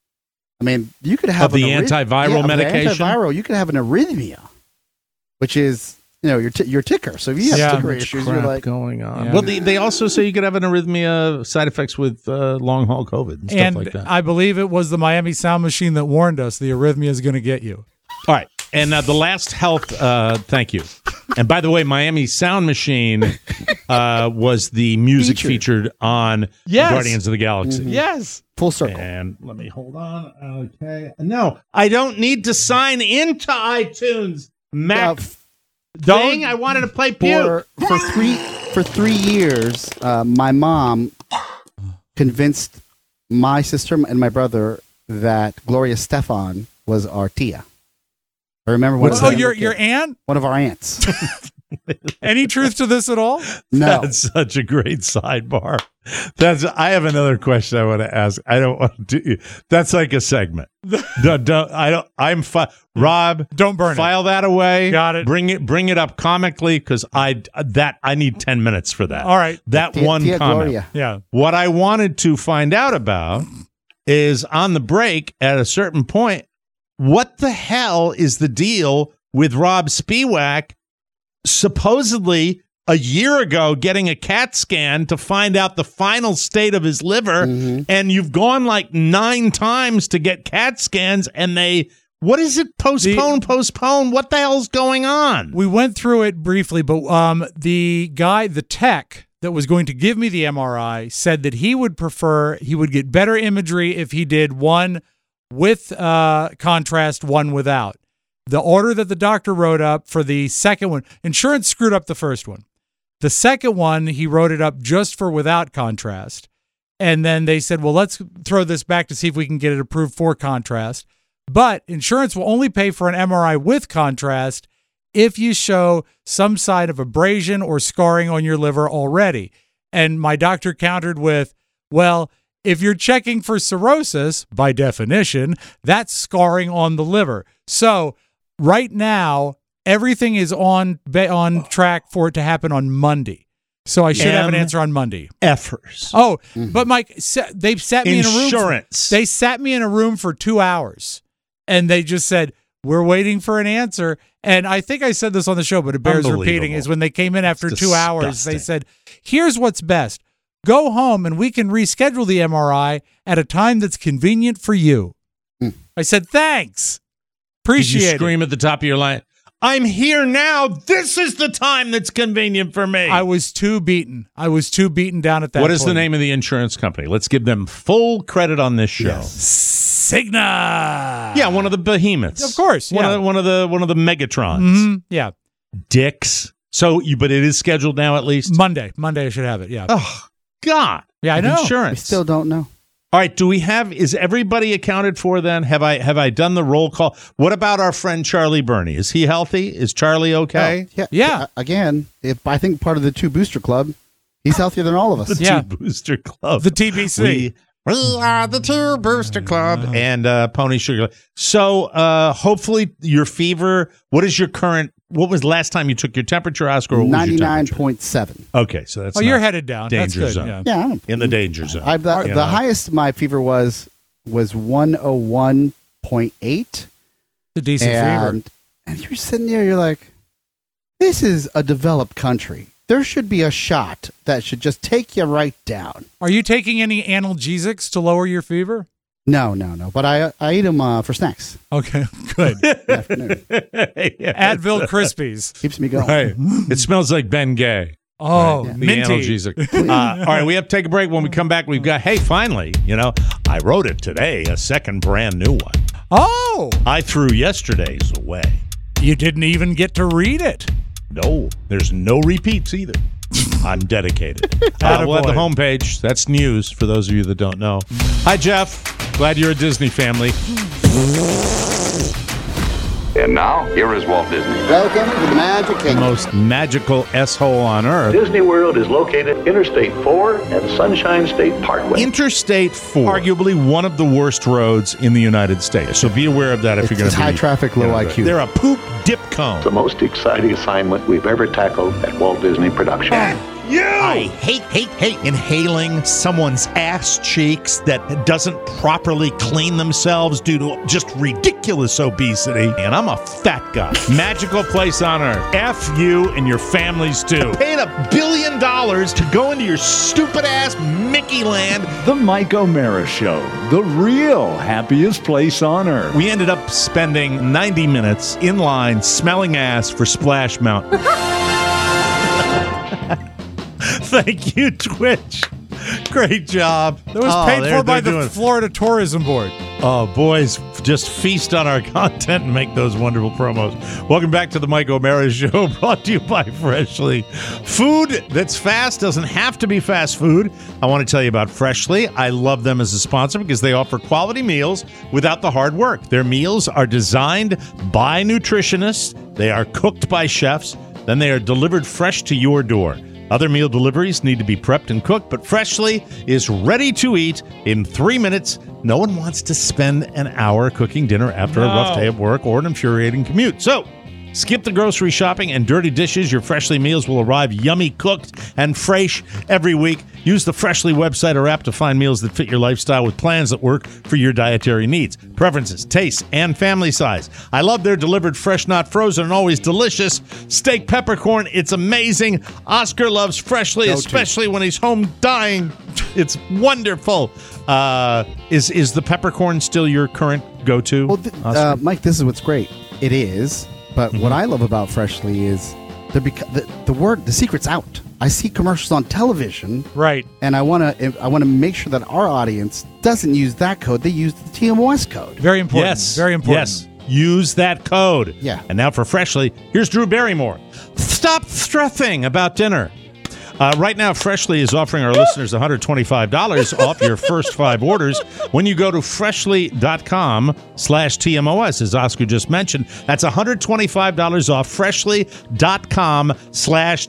I mean, you could have Of the an arrhyth- antiviral yeah, of the medication? antiviral, you could have an arrhythmia, which is you know your t- your ticker. So if you have Yeah. ticker Much issues, crap you're like, going on. Yeah. Well, they, they also say you could have an arrhythmia side effects with uh, long haul COVID and stuff And like that. I believe it was the Miami Sound Machine that warned us the arrhythmia is going to get you. All right. And uh, the last health, uh, thank you. And by the way, Miami Sound Machine uh, was the music Featured. featured on Yes. Guardians of the Galaxy. Yes. full circle. And let me hold on. Okay. No, I don't need to sign into iTunes. Uh, Mac f- thing. I wanted to play Pew. for for three for three years, uh, my mom convinced my sister and my brother that Gloria Stefan was our tia. I remember one. What's of Oh, that? them- your your aunt? one of our aunts. Any truth to this at all? No, That's such a great sidebar. That's. I have another question I want to ask. I don't want to do. That's like a segment. don't, don't, I don't. I'm fi- Rob. Don't burn File that away. Got it. Bring it. Bring it up comically because I that I need ten minutes for that. it. All right. That tia, one tia comment. Gloria. Yeah. What I wanted to find out about is on the break at a certain point. What the hell is the deal with Rob Spiewak supposedly a year ago getting a CAT scan to find out the final state of his liver, Mhm. and you've gone like nine times to get CAT scans, and they what is it? Postpone, postpone. What the hell's going on? We went through it briefly, but um, the guy, the tech that was going to give me the M R I said that he would prefer, he would get better imagery if he did one with uh, contrast, one without. The order that the doctor wrote up for the second one, insurance screwed up the first one. The second one, he wrote it up just for without contrast. And then they said, well, let's throw this back to see if we can get it approved for contrast. But insurance will only pay for an M R I with contrast if you show some sign of abrasion or scarring on your liver already. And my doctor countered with, well, if you're checking for cirrhosis, by definition, that's scarring on the liver. So right now, everything is on on track for it to happen on Monday. So I should have an M- answer on Monday. Effers. Oh, but Mike, se- they sat me in a room. Insurance. They sat me in a room for two hours, and they just said, "We're waiting for an answer." And I think I said this on the show, but it bears repeating. Unbelievable. Is when they came in after It's two hours, they disgusting. said, "Here's what's best: go home, and we can reschedule the M R I at a time that's convenient for you." Mm. I said, "Thanks, Did appreciate you it." scream at the top of your line? I'm here now. This is the time that's convenient for me. I was too beaten. I was too beaten down at that. What is the point. name of the insurance company? Let's give them full credit on this show. Cigna. Yeah, one of the behemoths. Of course, One yeah. of the, one of the one of the Megatrons. Mhm, yeah, Dicks. So you but it is scheduled now at least? Monday. Monday, I should have it. Yeah, Oh God. yeah, I know. We Insurance. still don't know. All right, do we have is everybody accounted for then? Have I have I done the roll call? What about our friend Charlie Burney? Is he healthy? Is Charlie okay? Oh, yeah. Yeah. Uh, again, if I think part of the two booster club, he's healthier than all of us. The Yeah. Two Booster Club. The T B C. We, we are the Two Booster Club and uh, Pony Sugar. So uh, hopefully your fever. What is your current? What was the last time you took your temperature, Oscar? What was your Ninety-nine temperature? point seven. Okay, so that's Oh, you're not headed down. That's danger good. zone. Yeah. Yeah, I don't- in the danger zone. I, the You the know? highest my fever was was one oh one point eight, The decent fever. and And you're sitting there, you're like, this is a developed country. There should be a shot that should just take you right down. Are you taking any analgesics to lower your fever? No, no, no. But I I eat them uh, for snacks. Okay, good. Afternoon. Yeah. Advil Krispies. Keeps me going. Right. It smells like Ben Gay. Oh, The minty. analgesic. Uh, all right, we have to take a break. When we come back, we've got, hey, finally, you know, I wrote it today, a second brand new one. Oh, I threw yesterday's away. you didn't even get to read it. No, there's no repeats either. I'm dedicated. uh, we'll have the homepage. That's news for those of you that don't know. Hi, Jeff. Glad you're a Disney family. And now, here is Walt Disney. Welcome to the Magic The Kingdom. most magical S-hole on earth. Disney World is located Interstate four and Sunshine State Parkway. Interstate four, arguably one of the worst roads in the United States. So be aware of that if It's, you're going it's to be high traffic, low you know, I Q. They're a poop dip cone. the most exciting assignment we've ever tackled at Walt Disney Production. I hate, hate, hate inhaling someone's ass cheeks that doesn't properly clean themselves due to just ridiculous obesity. And I'm a fat guy. Magical place on earth. F you and your families too. Paid a billion dollars to go into your stupid ass Mickey Land. The Mike O'Mara Show, the real happiest place on earth. We ended up spending ninety minutes in line smelling ass for Splash Mountain. Thank you, Twitch. Great job. That was Oh, paid they're- for by they're the doing- Florida Tourism Board. Oh, boys, just feast on our content and make those wonderful promos. Welcome back to the Mike O'Mara Show, brought to you by Freshly. Food that's fast doesn't have to be fast food. I want to tell you about Freshly. I love them as a sponsor because they offer quality meals without the hard work. Their meals are designed by nutritionists. They are cooked by chefs. Then they are delivered fresh to your door. Other meal deliveries need to be prepped and cooked, but Freshly is ready to eat in three minutes. No one wants to spend an hour cooking dinner after No. a rough day of work or an infuriating commute. So, skip the grocery shopping and dirty dishes. Your Freshly meals will arrive yummy, cooked, and fresh every week. Use the Freshly website or app to find meals that fit your lifestyle with plans that work for your dietary needs, preferences, tastes, and family size. I love their delivered fresh, not frozen, and always delicious steak peppercorn. It's amazing. Oscar loves Freshly, Go to. especially when he's home dying. It's wonderful. Uh, is is the peppercorn still your current go-to? Well, th- Oscar? uh, Mike, this is what's great. It is, but Mm-hmm. what I love about Freshly is the, beca- the the word, the secret's out. I see commercials on television, Right. and I want to I want to make sure that our audience doesn't use that code. They use the T M O S code. Very important. Yes. Very important. Yes. Use that code. Yeah. And now for Freshly, here's Drew Barrymore. Stop stressing about dinner. Uh, right now, Freshly is offering our listeners one hundred twenty-five dollars off your first five orders when you go to freshly.com slash TMOS, as Oscar just mentioned. That's one hundred twenty-five dollars off freshly.com slash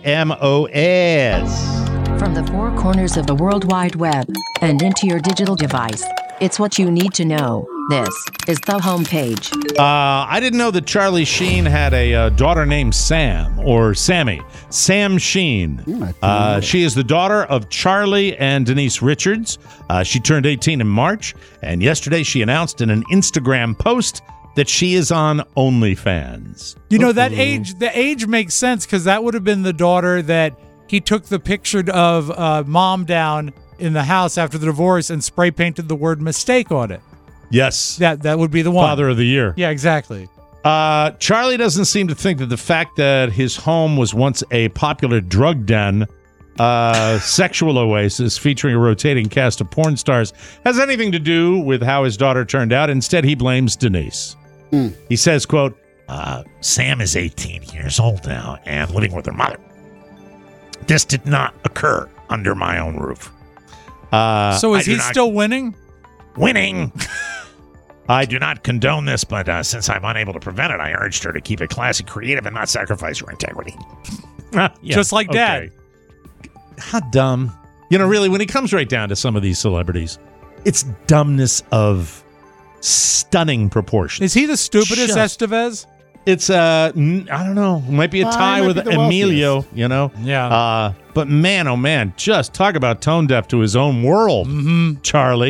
TMOS. From the four corners of the World Wide Web and into your digital device, it's what you need to know. This is the homepage. Uh, I didn't know that Charlie Sheen had a uh, daughter named Sam, or Sammy. Sam Sheen. Hmm, I didn't Uh, know. she is the daughter of Charlie and Denise Richards. Uh, she turned eighteen in March, and yesterday she announced in an Instagram post that she is on OnlyFans. You know, that age, the age makes sense because that would have been the daughter that he took the picture of uh, mom down in the house after the divorce and spray painted the word mistake on it. Yes. That that would be the one. Father of the Year. Yeah, exactly. Uh, Charlie doesn't seem to think that the fact that his home was once a popular drug den, uh, sexual oasis featuring a rotating cast of porn stars, has anything to do with how his daughter turned out. Instead, he blames Denise. Mm. He says, quote, uh, Sam is eighteen years old now and living with her mother. This did not occur under my own roof. Uh, So I is do he not- still winning? winning? I do not condone this, but uh, since I'm unable to prevent it, I urged her to keep it classy, creative, and not sacrifice her integrity. Yeah, Just like Dad. okay. How dumb. You know, really, when it comes right down to some of these celebrities, it's dumbness of stunning proportions. Is he the stupidest Just- Estevez? It's, uh, n- I don't know, might be a Uh, tie he might with be the Emilio, wealthiest. you know? Yeah. Uh, but man, oh man, just talk about tone deaf to his own world, Mm-hmm. Charlie.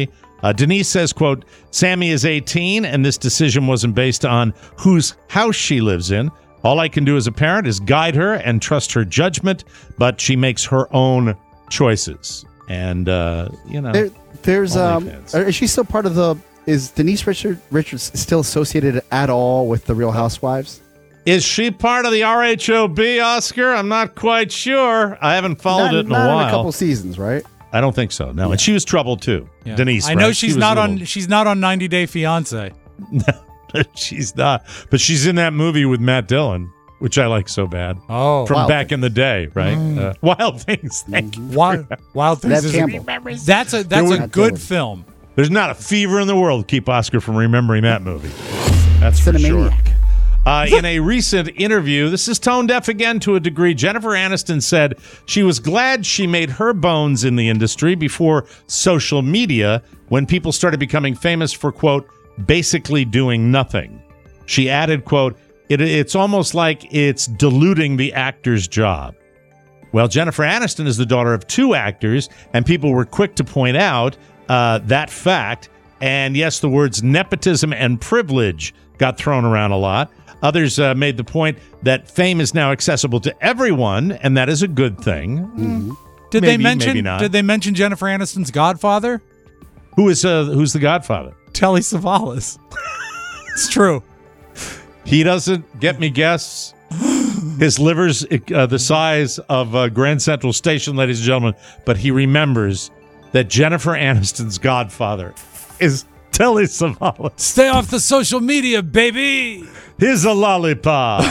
Uh, Denise says, quote, Sammy is eighteen, and this decision wasn't based on whose house she lives in. All I can do as a parent is guide her and trust her judgment, but she makes her own choices. And, uh, you know. There, there's, um, is she still part of the, is Denise Richard, Richards still associated at all with the Real Housewives? Is she part of the R H O B, Oscar? I'm not quite sure. I haven't followed not, it in a not while. In a couple seasons, right? I don't think so. No, yeah. and she was troubled too. Yeah. Denise, I know right? she's she not little... on. She's not on ninety Day Fiance. No, she's not. But she's in that movie with Matt Dillon, which I like so bad. Oh, from Wild back Things. in the day, right? Mm. Uh, Wild Things. Thank you. Wild, Wild Things. Is Campbell. That's a that's was- a good film. There's not a fever in the world to keep Oscar from remembering that movie. That's for sure. Cinemaniac. Uh, in a recent interview, this is tone deaf again to a degree, Jennifer Aniston said she was glad she made her bones in the industry before social media when people started becoming famous for, quote, basically doing nothing. She added, quote, it, it's almost like it's diluting the actor's job. Well, Jennifer Aniston is the daughter of two actors, and people were quick to point out uh, that fact. And yes, the words nepotism and privilege got thrown around a lot. Others uh, made the point that fame is now accessible to everyone, and that is a good thing. Mm-hmm. Did Maybe, they mention? maybe not. Did they mention Jennifer Aniston's godfather? Who is uh, who's the Godfather? Telly Savalas. It's true. He doesn't get me guess. His liver's uh, the size of uh, Grand Central Station, ladies and gentlemen, but he remembers that Jennifer Aniston's godfather is Telly Savalas. Stay off the social media, baby. Here's a lollipop.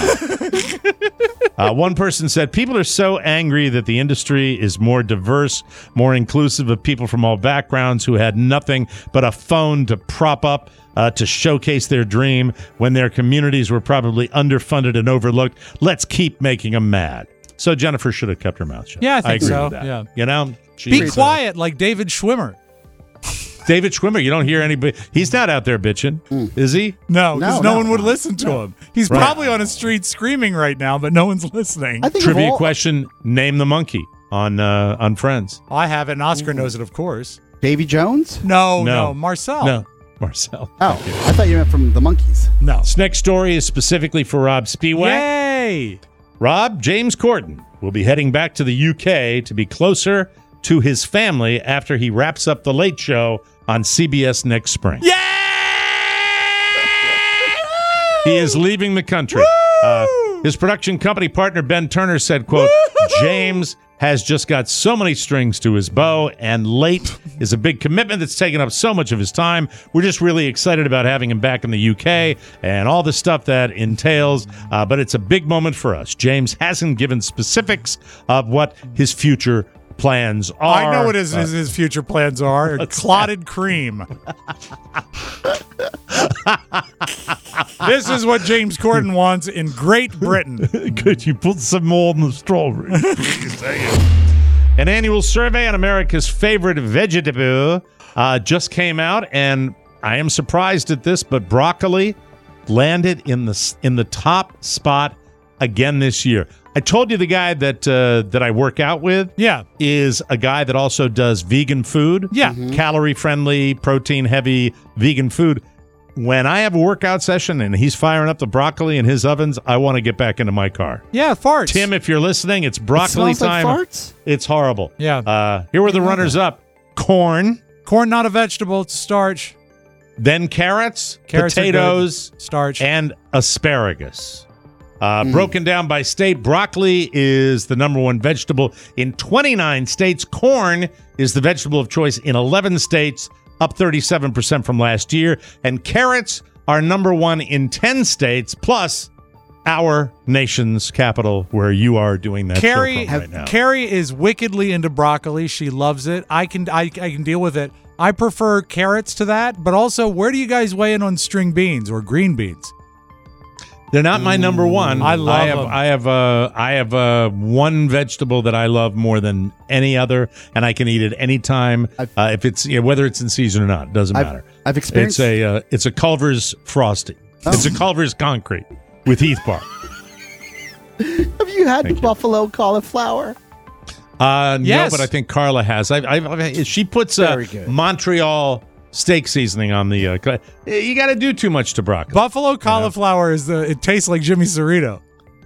uh, one person said, people are so angry that the industry is more diverse, more inclusive of people from all backgrounds who had nothing but a phone to prop up, uh, to showcase their dream when their communities were probably underfunded and overlooked. Let's keep making them mad. So Jennifer should have kept her mouth shut. Yeah, I think agree so. with that. Yeah. You know? Be She's, quiet, like David Schwimmer. David Schwimmer, you don't hear anybody. He's not out there bitching, is he? No, because no, No, one no, would no, listen to no. him. He's Right. probably on a street screaming right now, but no one's listening. I think Trivia of all, question: name the monkey on uh, on Friends. I have it, and Oscar knows it, of course. Davy Jones? No, No. no, Marcel. No, Marcel. Oh, I thought you meant from the Monkees. No. This next story is specifically for Rob Spiewak. Yay! Rob, James Corden will be heading back to the U K to be closer to his family after he wraps up The Late Show on C B S next spring. Yeah! He is leaving the country. Uh, his production company partner, Ben Turner, said, quote, James has just got so many strings to his bow, and Late is a big commitment that's taken up so much of his time. We're just really excited about having him back in the U K and all the stuff that entails, uh, but it's a big moment for us. James hasn't given specifics of what his future plans are. I know what his, Uh, his, his future plans are. Clotted cream. This is what James Corden wants in Great Britain. Could you put some more in the strawberry? An annual survey on America's favorite vegetable uh, just came out, and I am surprised at this, but broccoli landed in the in the top spot again this year. I told you the guy that uh, that I work out with Yeah. is a guy that also does vegan food. Yeah. Calorie-friendly, protein-heavy vegan food. When I have a workout session and he's firing up the broccoli in his ovens, I want to get back into my car. Yeah, farts. Tim, if you're listening, it's broccoli It smells time. like farts? It's horrible. Yeah. Uh, here were the runners-up. Corn, Corn, not a vegetable. It's starch. then carrots, Carrots are good. potatoes, Starch. and asparagus. Uh, Broken down by state, broccoli is the number one vegetable in twenty-nine states. Corn is the vegetable of choice in eleven states, up thirty-seven percent from last year. And carrots are number one in ten states, plus our nation's capital, where you are doing that Carrie, show from right now. Carrie is wickedly into broccoli. She loves it. I can I, I can deal with it. I prefer carrots to that, but also, where do you guys weigh in on string beans or green beans? They're not my number one. I love I have, them. I have, uh, I have uh, one vegetable that I love more than any other, and I can eat it anytime, uh, if it's you know, whether it's in season or not. It doesn't I've- matter. I've experienced- It's a uh, it's a Culver's Frosty. Oh. It's a Culver's Concrete with Heath Bar. Have you had the you. buffalo cauliflower? Uh, Yes. No, but I think Carla has. I, I, I she puts uh, Very good. Montreal steak seasoning on the. Uh, you got to do too much to broccoli. Buffalo cauliflower is the. It tastes like Jimmy Cerrito.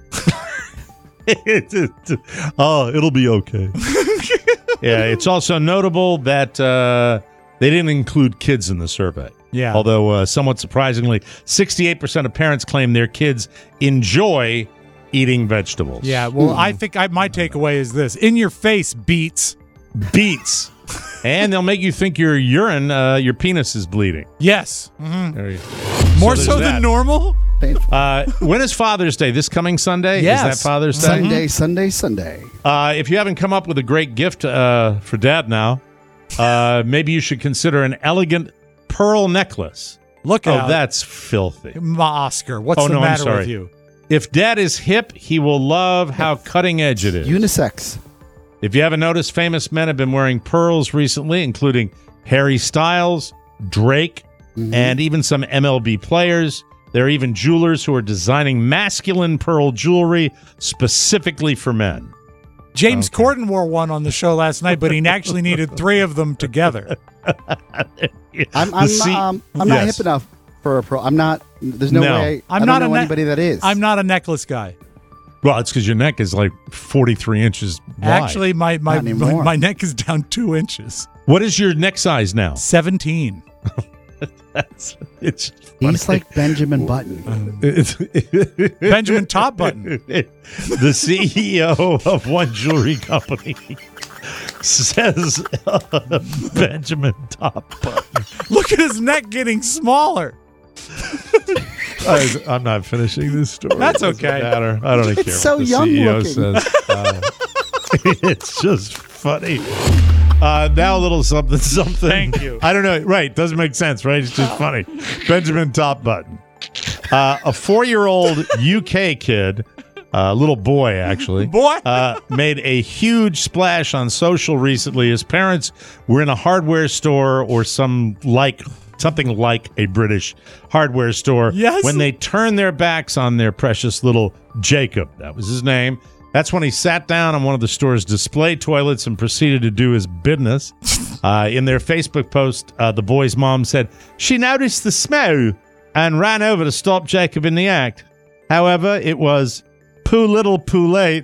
Oh, it'll be okay. Yeah, it's also notable that uh, they didn't include kids in the survey. Yeah. Although, uh, somewhat surprisingly, sixty-eight percent of parents claim their kids enjoy eating vegetables. Yeah, well, mm. I think I, my takeaway is this. In your face, beets. Beets. And they'll make you think your urine, uh, your penis is bleeding. Yes. Mm-hmm. There you go. More so, so than normal? Uh, when is Father's Day? This coming Sunday? Yes. Is that Father's Day? Sunday, Sunday, Sunday. Uh, if you haven't come up with a great gift uh, for Dad now, uh, maybe you should consider an elegant pearl necklace. Look oh, out. Oh, that's filthy. My Oscar, what's oh, the no, matter I'm sorry. with you? If Dad is hip, he will love how cutting edge it is. Unisex. If you haven't noticed, famous men have been wearing pearls recently, including Harry Styles, Drake, mm-hmm. and even some M L B players. There are even jewelers who are designing masculine pearl jewelry specifically for men. James okay. Corden wore one on the show last night, but he actually needed three of them together. I'm, I'm, C- um, I'm not yes. hip enough for a pearl. I'm not. There's no, no. way. I'm I not don't know ne- anybody that is. I'm not a necklace guy. Well, it's because your neck is like forty-three inches wide. Actually, my my, my my neck is down two inches. What is your neck size now? seventeen. That's it's. He's like Benjamin Button. Benjamin Top Button. The C E O of one jewelry company says uh, Benjamin Top Button. Look at his neck getting smaller. I, I'm not finishing this story. That's okay. Matter. I don't it's care so what the young C E O looking. says. Uh, it's just funny. Uh, now a little something, something. Thank you. I don't know. Right. Doesn't make sense, right? It's just funny. Benjamin Top Button. Uh, a four-year-old U K kid, a uh, little boy actually, boy, uh, made a huge splash on social recently. His parents were in a hardware store or some like something like a British hardware store yes. when they turned their backs on their precious little Jacob. That was his name. That's when he sat down on one of the store's display toilets and proceeded to do his business. Uh, in their Facebook post, uh, the boy's mom said she noticed the smell and ran over to stop Jacob in the act. However, it was poo little, poo late,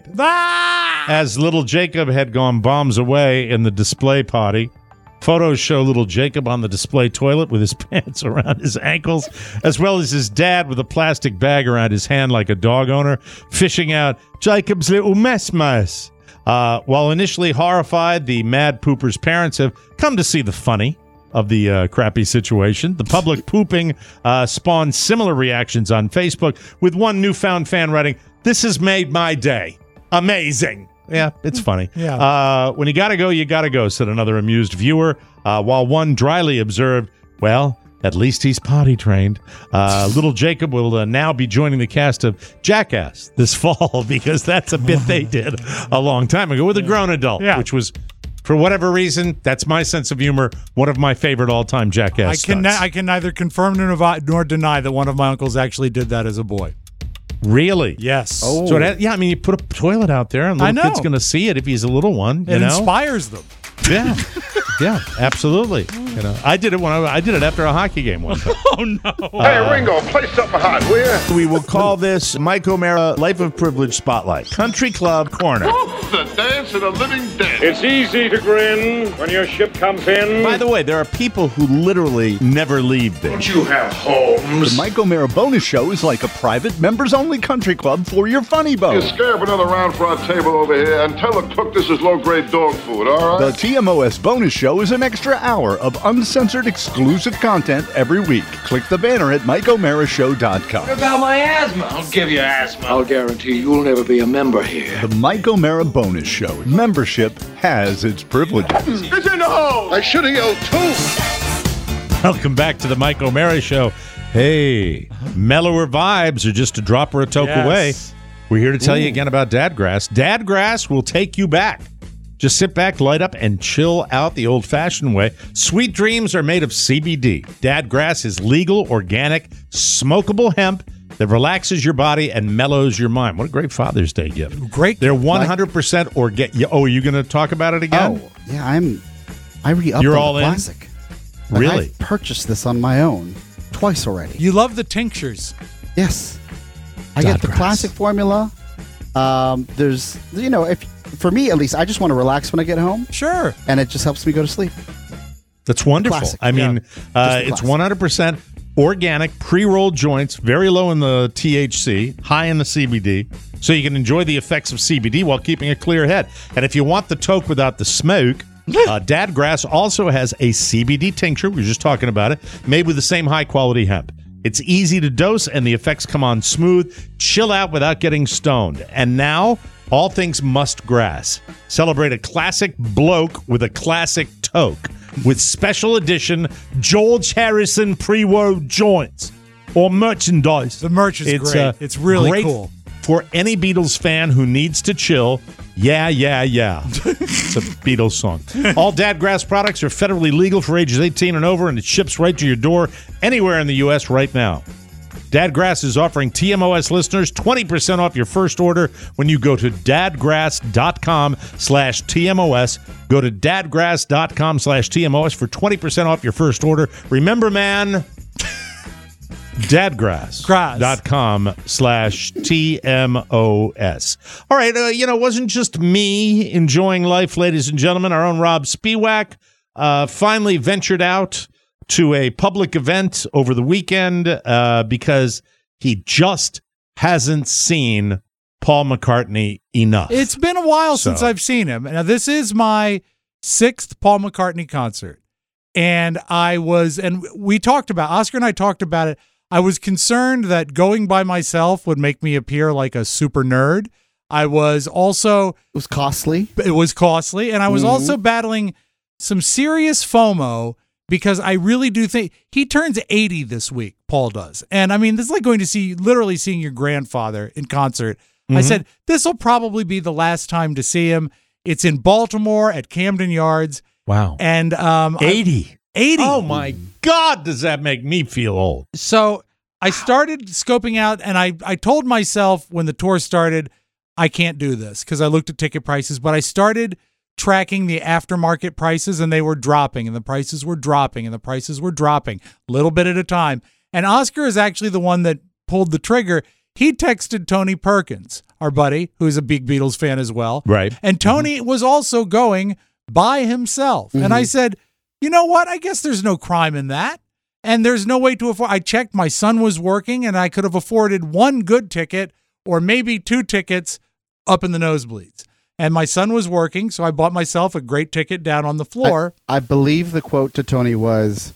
ah! as little Jacob had gone bombs away in the display party. Photos show little Jacob on the display toilet with his pants around his ankles, as well as his dad with a plastic bag around his hand like a dog owner, fishing out Jacob's little mess mess. Uh, while initially horrified, the mad pooper's parents have come to see the funny of the uh, crappy situation. The public pooping uh, spawned similar reactions on Facebook, with one newfound fan writing, "This has made my day. Amazing." Yeah, it's funny. Yeah. Uh, when you gotta go, you gotta go, said another amused viewer, uh, while one dryly observed, well, at least he's potty trained. Uh, little Jacob will uh, now be joining the cast of Jackass this fall, because that's a bit they did a long time ago with a grown adult, yeah. which was, for whatever reason, that's my sense of humor, one of my favorite all-time Jackass I can, stunts. I can neither confirm nor, nor deny that one of my uncles actually did that as a boy. Really? Yes. Oh. So it, yeah, I mean, you put a toilet out there, and I little know. kid's going to see it if he's a little one. You It know? inspires them. Yeah, yeah, absolutely. You know, I did it when I, I did it after a hockey game one time. Oh no! Hey, Ringo, play something hot, will ya? We will call this Mike O'Mara Life of Privilege Spotlight, Country Club Corner. The dance of the living dead. It's easy to grin when your ship comes in. By the way, there are people who literally never leave there. Don't you have homes? The Mike O'Mara Bonus Show is like a private, members-only country club for your funny bone. You scare up another round for our table over here and tell the cook this is low-grade dog food, all right? The T M O S Bonus Show is an extra hour of uncensored exclusive content every week. Click the banner at Mike O'Mara Show dot com. What about my asthma? I'll give you asthma. I'll guarantee you'll never be a member here. The Mike O'Mara Bonus Show. Membership has its privileges. It's in the hole! I should have yelled too! Welcome back to the Mike O'Mara Show. Hey, mellower vibes are just a drop or a toke Yes. away. We're here to tell you again about Dadgrass. Dadgrass will take you back. Just sit back, light up, and chill out the old-fashioned way. Sweet dreams are made of C B D. Dadgrass is legal, organic, smokable hemp that relaxes your body and mellows your mind. What a great Father's Day gift. Great. They're one hundred percent organic. Oh, are you going to talk about it again? Oh, yeah, I'm. I re-upped You're on all the in? classic. Like, Really? I've purchased this on my own twice already. You love the tinctures. Yes. I get the Dadgrass. classic formula. Um, there's, you know, if for me at least, I just want to relax when I get home. Sure. And it just helps me go to sleep. That's wonderful. Classic. I mean, Yeah. uh, Just a it's classic. one hundred percent organic, pre-rolled joints, very low in the T H C, high in the C B D, so you can enjoy the effects of C B D while keeping a clear head. And if you want the toke without the smoke, uh, Dadgrass also has a C B D tincture, we were just talking about it, made with the same high-quality hemp. It's easy to dose, and the effects come on smooth. Chill out without getting stoned. And now, all things Must Grass. Celebrate a classic bloke with a classic toke with special edition George Harrison pre-rolled joints or merchandise. The merch is It's, great. uh, It's really great cool. For any Beatles fan who needs to chill. Yeah, yeah, yeah. It's a Beatles song. All Dadgrass products are federally legal for ages eighteen and over, and it ships right to your door anywhere in the U S right now. Dadgrass is offering T M O S listeners twenty percent off your first order when you go to dadgrass.com slash TMOS. Go to dadgrass.com slash TMOS for twenty percent off your first order. Remember, man, dadgrass.com slash T M O S. All right, uh, you know, it wasn't just me enjoying life, ladies and gentlemen. Our own Rob Spiewak uh, finally ventured out to a public event over the weekend uh, because he just hasn't seen Paul McCartney enough. It's been a while So- since I've seen him. Now, this is my sixth Paul McCartney concert. And I was, and we talked about, Oscar and I talked about it. I was concerned that going by myself would make me appear like a super nerd. I was also, It was costly. it was costly. And I was Mhm. also battling some serious FOMO because I really do think he turns eighty this week, Paul does. And I mean, this is like going to see, literally seeing your grandfather in concert. I Mhm. said, this will probably be the last time to see him. It's in Baltimore at Camden Yards. Wow. And um, I- eighty. eighty. Oh, my God, does that make me feel old? So I started scoping out, and I, I told myself when the tour started, I can't do this because I looked at ticket prices, but I started tracking the aftermarket prices, and they were dropping, and the prices were dropping, and the prices were dropping a little bit at a time. And Oscar is actually the one that pulled the trigger. He texted Tony Perkins, our buddy, who's a big Beatles fan as well. Right. And Tony was also going by himself. And I said, you know what? I guess there's no crime in that. And there's no way to afford. I checked. My son was working, and I could have afforded one good ticket or maybe two tickets up in the nosebleeds. And my son was working, so I bought myself a great ticket down on the floor. I, I believe the quote to Tony was,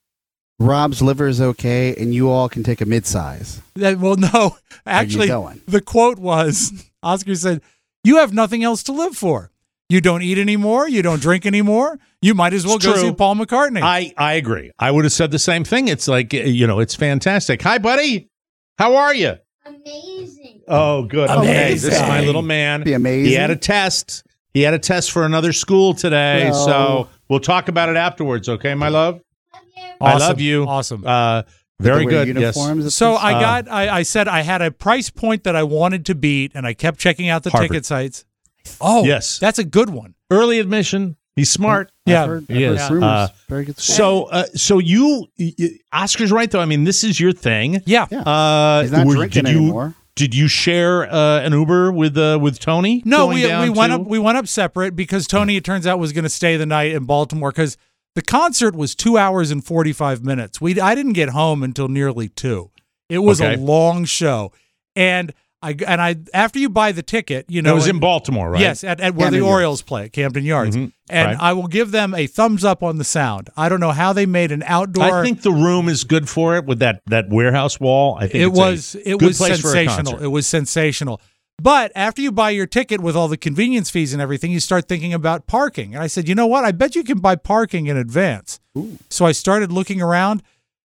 Rob's liver is okay, and you all can take a midsize. That, well, no, actually, going? the quote was, Oscar said, you have nothing else to live for. You don't eat anymore. You don't drink anymore. You might as well It's go true. see Paul McCartney. I, I agree. I would have said the same thing. It's like, you know, it's fantastic. Hi, buddy. How are you? Amazing. Oh, good. Amazing. Okay, this is my little man. Be amazing. He had a test. He had a test for another school today. No. So we'll talk about it afterwards. Okay, my love? I Awesome. love you. Awesome. Uh, Did they very wear good. Yes. uniforms at So this? I Uh, got, I, I said I had a price point that I wanted to beat, and I kept checking out the Harvard. ticket sites. Oh, Yes. that's a good one. Early admission. He's smart. I've yeah. heard, I've He heard is. rumors. Uh, Very good. So, uh, so you, y- y- Oscar's right though. I mean, this is your thing. Yeah. Yeah. Uh, He's not were- drinking did you, anymore. Did you share uh, an Uber with uh, with Tony? No, going we down we went to- up we went up separate because Tony, it turns out, was going to stay the night in Baltimore because the concert was two hours and forty five minutes. We I didn't get home until nearly two. It was Okay. a long show, and I and I after you buy the ticket, you know, it was and- in Baltimore, right? Yes, at, at where Camden the Yards. Orioles play, at Camden Yards. Mhm. And Right. I will give them a thumbs up on the sound. I don't know how they made an outdoor. I think the room is good for it with that that warehouse wall. I think it it's a was it good was place for a sensational. concert. It was sensational. But after you buy your ticket with all the convenience fees and everything, you start thinking about parking. And I said, you know what? I bet you can buy parking in advance. Ooh. So I started looking around.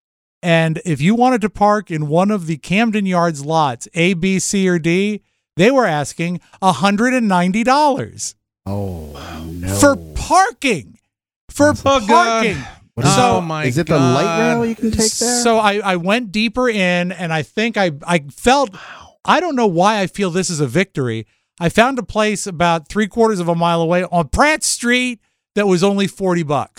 And if you wanted to park in one of the Camden Yards lots, A, B, C, or D, they were asking one hundred ninety dollars Oh, no. for parking. For Oh, God. parking. What is So- oh my Is it the God. light rail you can take there? So I, I went deeper in, and I think I I felt I don't know why I feel this is a victory. I found a place about three quarters of a mile away on Pratt Street that was only forty bucks.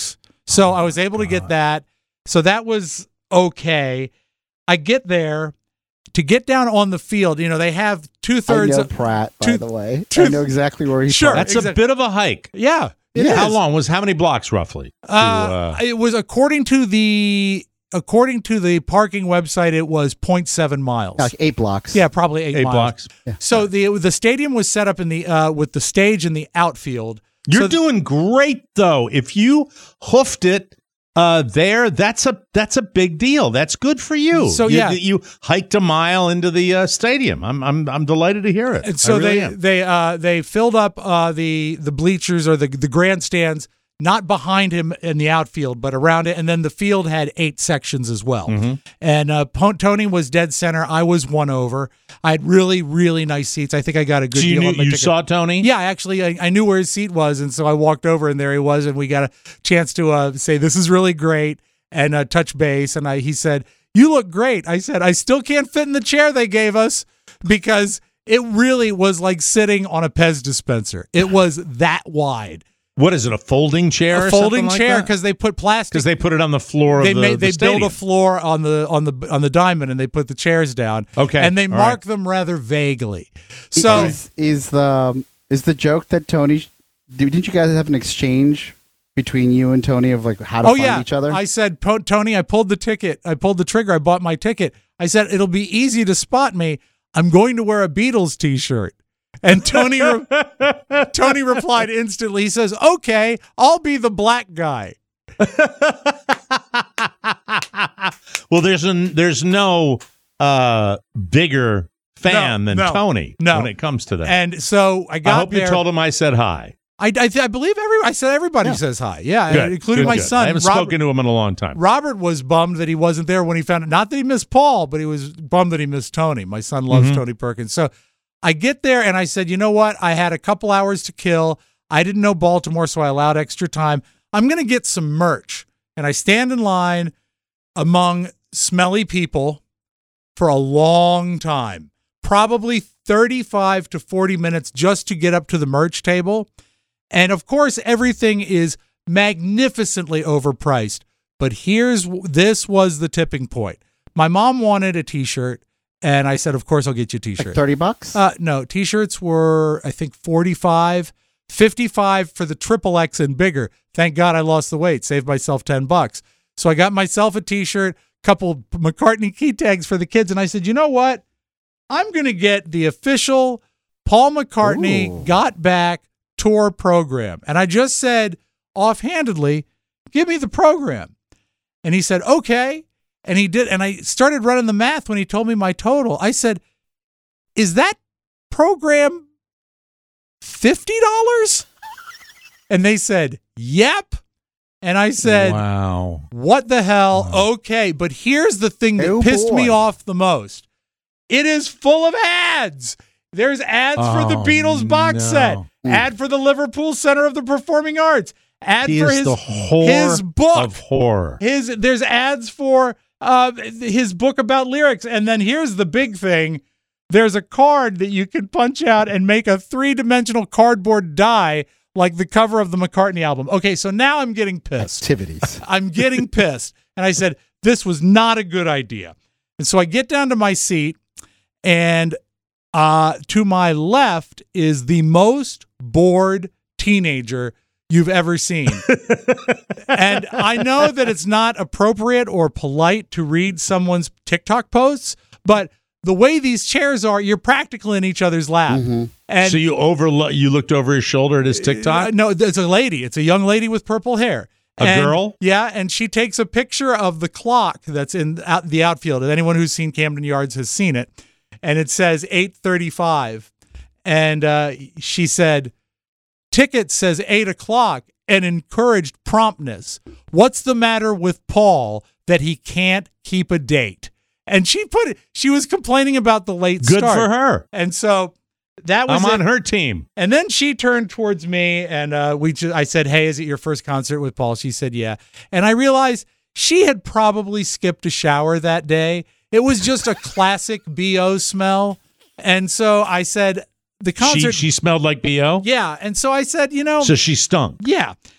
So I was able to get that. So that was okay. I get there. To get down on the field, you know, they have two-thirds I know of Pratt, by two, the way. Two, I know exactly where he's sure, from. That's exactly. a bit of a hike. Yeah. It is. How long was, how many blocks roughly? to, Uh, uh, it was according to the according to the parking website, it was zero point seven miles. Like eight blocks. Yeah, probably eight, Eight miles. blocks. Yeah. So the the stadium was set up in the uh, with the stage in the outfield. You're so th- doing great though. If you hoofed it uh, there, that's a that's a big deal. That's good for you. So, you, yeah. you hiked a mile into the uh, stadium. I'm I'm I'm delighted to hear it. And so I really they am. they uh, they filled up uh, the the bleachers or the the grandstands, not behind him in the outfield, but around it. And then the field had eight sections as well. Mm-hmm. And uh, Po- Tony was dead center. I was one over. I had really, really nice seats. I think I got a good So you deal knew, on my you ticket. saw Tony? Yeah, actually, I, I knew where his seat was. And so I walked over and there he was. And we got a chance to uh, say, this is really great, and uh, touch base. And I, he said, you look great. I said, I still can't fit in the chair they gave us because it really was like sitting on a Pez dispenser. It was that wide. What is it? A folding chair? A or folding something chair like that? because they put plastic. Because they put it on the floor They of the, made the they stadium. built a floor on the on the on the diamond and they put the chairs down. Okay, and they all mark right. them rather vaguely. So is, is the is the joke that Tony? Didn't you guys have an exchange between you and Tony of like how to oh find yeah, each other? I said, "Po- Tony, I pulled the ticket. I pulled the trigger. I bought my ticket. I said it'll be easy to spot me. I'm going to wear a Beatles T-shirt." And Tony re- Tony replied instantly. He says, "Okay, I'll be the black guy." Well, there's an, there's no uh, bigger fan No, than no, Tony no. when it comes to that. And so I got I hope there. you told him I said hi. I, I, th- I believe every I said everybody Yeah. says hi. Yeah, Good, including good, my good. son. I haven't Robert, spoken to him in a long time. Robert was bummed that he wasn't there when he found it. Not that he missed Paul, but he was bummed that he missed Tony. My son loves Mhm. Tony Perkins. So I get there and I said, you know what? I had a couple hours to kill. I didn't know Baltimore, so I allowed extra time. I'm going to get some merch. And I stand in line among smelly people for a long time, probably thirty-five to forty minutes just to get up to the merch table. And of course, everything is magnificently overpriced. But here's this was the tipping point. My mom wanted a T-shirt, and I said, "Of course, I'll get you a T-shirt." like thirty bucks. Uh, no, T-shirts were I think forty-five, fifty-five for the triple X and bigger. Thank God I lost the weight, saved myself ten bucks. So I got myself a T-shirt, couple McCartney key tags for the kids, and I said, "You know what? I'm going to get the official Paul McCartney Ooh. Got Back tour program." And I just said offhandedly, "Give me the program." And he said, "Okay." And he did. And I started running the math when he told me my total. I said, "Is that program fifty dollars?" And they said, "Yep." And I said, Wow. "What the hell?" Okay. But here's the thing that Oh, pissed me boy. off the most. It is full of ads. There's ads for the Oh, Beatles box no. set, Mm. ad for the Liverpool Center of the Performing Arts, ad He for is his, the whore his book. of horror. His there's ads for uh, his book about lyrics, and then here's the big thing: there's a card that you can punch out and make a three-dimensional cardboard die like the cover of the McCartney album. Okay, so now I'm getting pissed. Activities. I'm getting pissed, and I said this was not a good idea. And so I get down to my seat, and uh, to my left is the most bored teenager you've ever seen. And I know that it's not appropriate or polite to read someone's TikTok posts, but the way these chairs are, you're practically in each other's lap. Mm-hmm. And So you over you looked over his shoulder at his TikTok? uh, no, it's a lady. It's a young lady with purple hair. A And- girl? Yeah, and she takes a picture of the clock that's in out, the outfield. And anyone who's seen Camden Yards has seen it. And it says eight thirty-five. And uh, she said, ticket says eight o'clock and encouraged promptness. What's the matter with Paul that he can't keep a date? And she put it, she was complaining about the late Good start. for her. And so that was I'm it. on her team. And then she turned towards me, and uh, we. Just, I said, "Hey, is it your first concert with Paul?" She said, "Yeah." And I realized she had probably skipped a shower that day. It was just a classic B O smell, and so I said, "The She, concert." she smelled like B O? yeah, and so I said, "You know, So she stunk. yeah."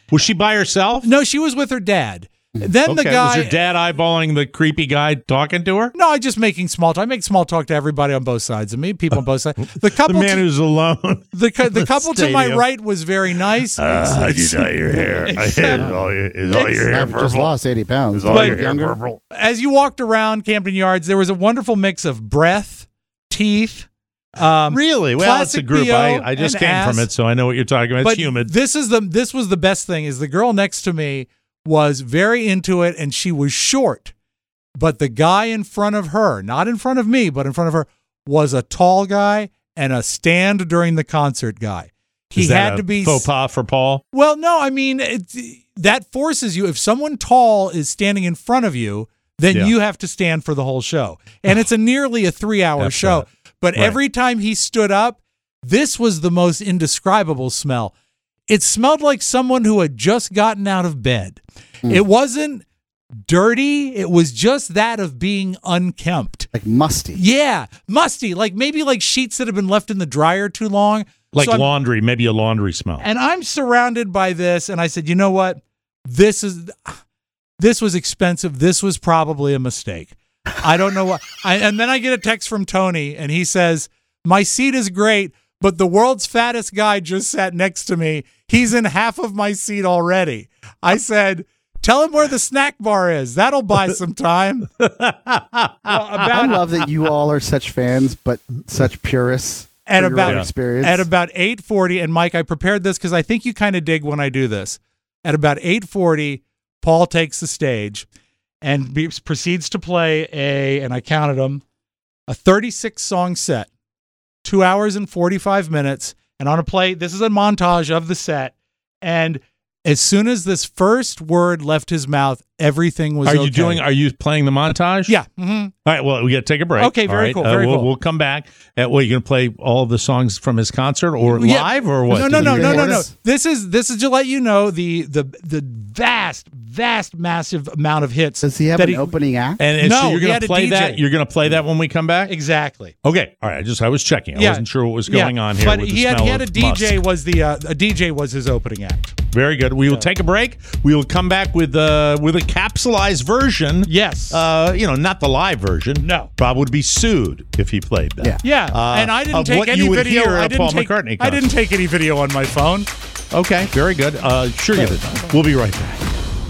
Was she by herself? No, she was with her dad. Then okay. the guy was your dad eyeballing the creepy guy talking to her? No, I just making small talk. I make small talk to everybody on both sides of me, people on both sides. The couple, the man to, who's alone. The the couple to my right was very nice. Uh, how'd you dye your hair? Is all your, is all your hair purple? Just lost eighty pounds. Is all But your hair purple? As you walked around Camden Yards, there was a wonderful mix of breath, teeth. Um, really? Well, it's a group. I, I just came ass. from it, so I know what you're talking about. But it's humid. This is the this was the best thing. Is the girl next to me was very into it, and she was short. But the guy in front of her, not in front of me, but in front of her, was a tall guy and a stand during the concert guy. He is that had a to be faux pas for Paul. Well, no, I mean it, that forces you. If someone tall is standing in front of you, then Yeah. you have to stand for the whole show, and it's a nearly a three-hour That's show. right. But Right. every time he stood up, this was the most indescribable smell. It smelled like someone who had just gotten out of bed. Mm. It wasn't dirty. It was just that of being unkempt. Like musty. Yeah, musty. Like maybe like sheets that have been left in the dryer too long. Like So I'm- laundry, maybe a laundry smell. And I'm surrounded by this, and I said, you know what? This is this was expensive. This was probably a mistake. I don't know what. I, and then I get a text from Tony, and he says, my seat is great, but the world's fattest guy just sat next to me. He's in half of my seat already. I said, tell him where the snack bar is. That'll buy some time. Well, I about, love that you all are such fans, but such purists. at for your about own experience. at about eight forty, and Mike, I prepared this because I think you kind of dig when I do this. At about eight forty, Paul takes the stage and be, proceeds to play a, and I counted them, a thirty-six song set, two hours and forty-five minutes. And on a play, this is a montage of the set. And as soon as this first word left his mouth, everything was Are okay. you doing? Are you playing the montage? Yeah. Mm-hmm. All right. Well, we got to take a break. Okay, very All right, cool, uh, very we'll, cool. We'll come back. Uh, well, you going to play all of the songs from his concert, or Yeah. live, or what? No, no, Did no, you no, record no, no. it? This is this is to let you know the the the vast, vast, massive amount of hits. Does he have that an opening act? And, and No, so you're he going had to a play D J. that. You're going to play that when we come back. Exactly. Okay. All right. I just I was checking. I Yeah. wasn't sure what was Yeah. going on here. But with the he had smell he had a of D J musk. was the uh, a D J was his opening act. Very good. We will take a break. We will come back with uh, with a capsulized version. Yes. Uh, you know, not the live version. No. Bob would be sued if he played that. Yeah. Yeah, Uh, and I didn't of take what any you would video. hear at I a didn't Paul take. McCartney I didn't concert. take any video on my phone. Okay. Very good. Uh, sure you did. We'll be right back.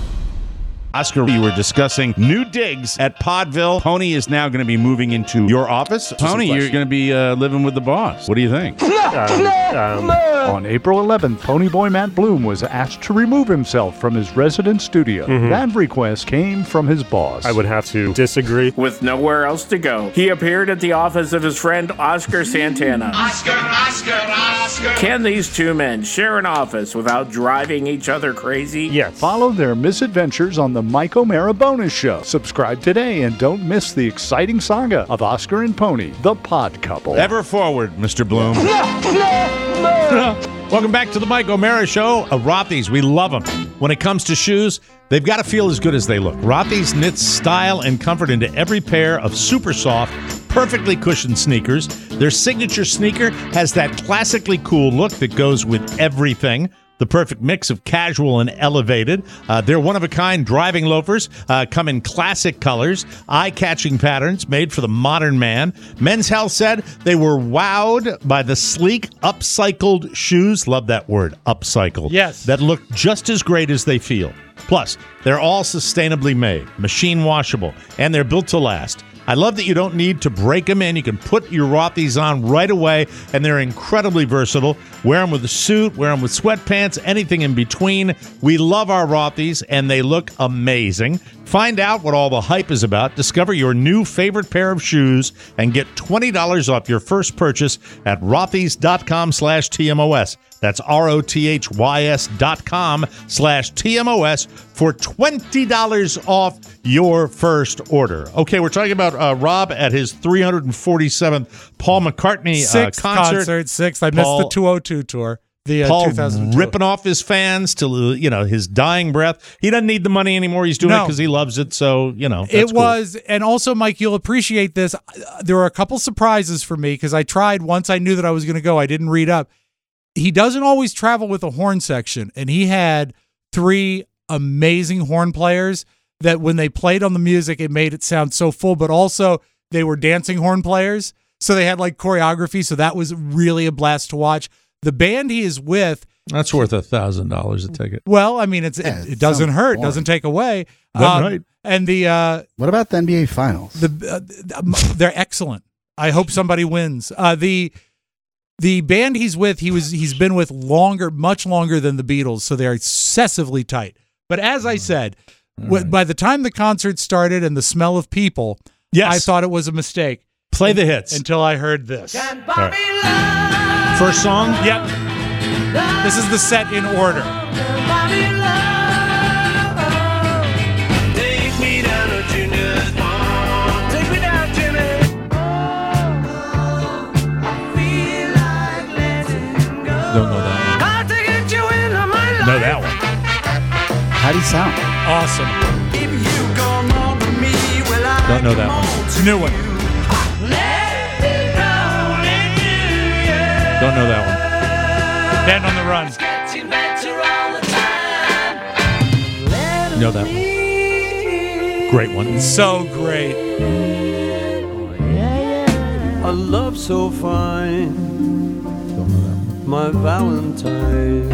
Oscar, we were discussing new digs at Podville. Pony is now going to be moving into your office. Pony, you're going to be uh, living with the boss. What do you think? Um, um, On April eleventh, Ponyboy Matt Bloom was asked to remove himself from his resident studio. That request came from his boss. I would have to disagree. With nowhere else to go, he appeared at the office of his friend Oscar Santana. Oscar, Oscar, Oscar. Can these two men share an office without driving each other crazy? Yes. Follow their misadventures on the Mike O'Mara Bonus Show. Subscribe today and don't miss the exciting saga of Oscar and Pony, the pod couple. Ever forward, Mister Bloom. Welcome back to the Mike O'Mara Show. Uh, Rothy's, we love them. When it comes to shoes, they've got to feel as good as they look. Rothy's knits style and comfort into every pair of super soft, perfectly cushioned sneakers. Their signature sneaker has that classically cool look that goes with everything. The perfect mix of casual and elevated. Uh, they're one-of-a-kind driving loafers, uh, come in classic colors, eye-catching patterns made for the modern man. Men's Health said they were wowed by the sleek, upcycled shoes. Love that word, upcycled. Yes. That look just as great as they feel. Plus, they're all sustainably made, machine washable, and they're built to last. I love that you don't need to break them in. You can put your Rothy's on right away, and they're incredibly versatile. Wear them with a suit, wear them with sweatpants, anything in between. We love our Rothy's, and they look amazing. Find out what all the hype is about. Discover your new favorite pair of shoes and get twenty dollars off your first purchase at rothys.com slash TMOS. That's R-O-T-H-Y-S dot com slash T-M-O-S for twenty dollars off your first order. Okay, we're talking about uh, Rob at his three hundred forty-seventh Paul McCartney uh, Sixth concert. concert, sixth. I missed Paul- the two oh two tour. The uh, Paul two thousand two. ripping off his fans till, you know, his dying breath. He doesn't need the money anymore. He's doing it No. because he loves it. So, you know, that's It cool. was, and also, Mike, you'll appreciate this. Uh, There were a couple surprises for me because I tried once I knew that I was going to go. I didn't read up. He doesn't always travel with a horn section, and he had three amazing horn players that when they played on the music, it made it sound so full, but also they were dancing horn players. So they had like choreography. So that was really a blast to watch. The band he is with. That's worth a thousand dollars a ticket. Well, I mean, it's Yeah, it, it it doesn't sounds hurt, boring. doesn't take away. Doesn't hurt. And the uh, What about the N B A Finals? the uh, th- they're excellent. I hope somebody wins. Uh, the the band he's with, he was he's been with longer, much longer than the Beatles, so they're excessively tight. But as I said, w- by the time the concert started and the smell of people, Yes. I thought it was a mistake. Play the hits. Until I heard this. All right. First song? Yep. This is the set in order. Take me down to Junior's Pond. Take me down, Jimmy. Don't know that one. I'll take you into my life. Know that one. How do you sound? Awesome. If you come on to me, well, I Don't know that come one. on It's a new one. Let me go into you. Don't know that one. Band on the Run. Getting better all the time. Let Know that one. Great one. So great. a love so fine. Don't know that one. My Valentine.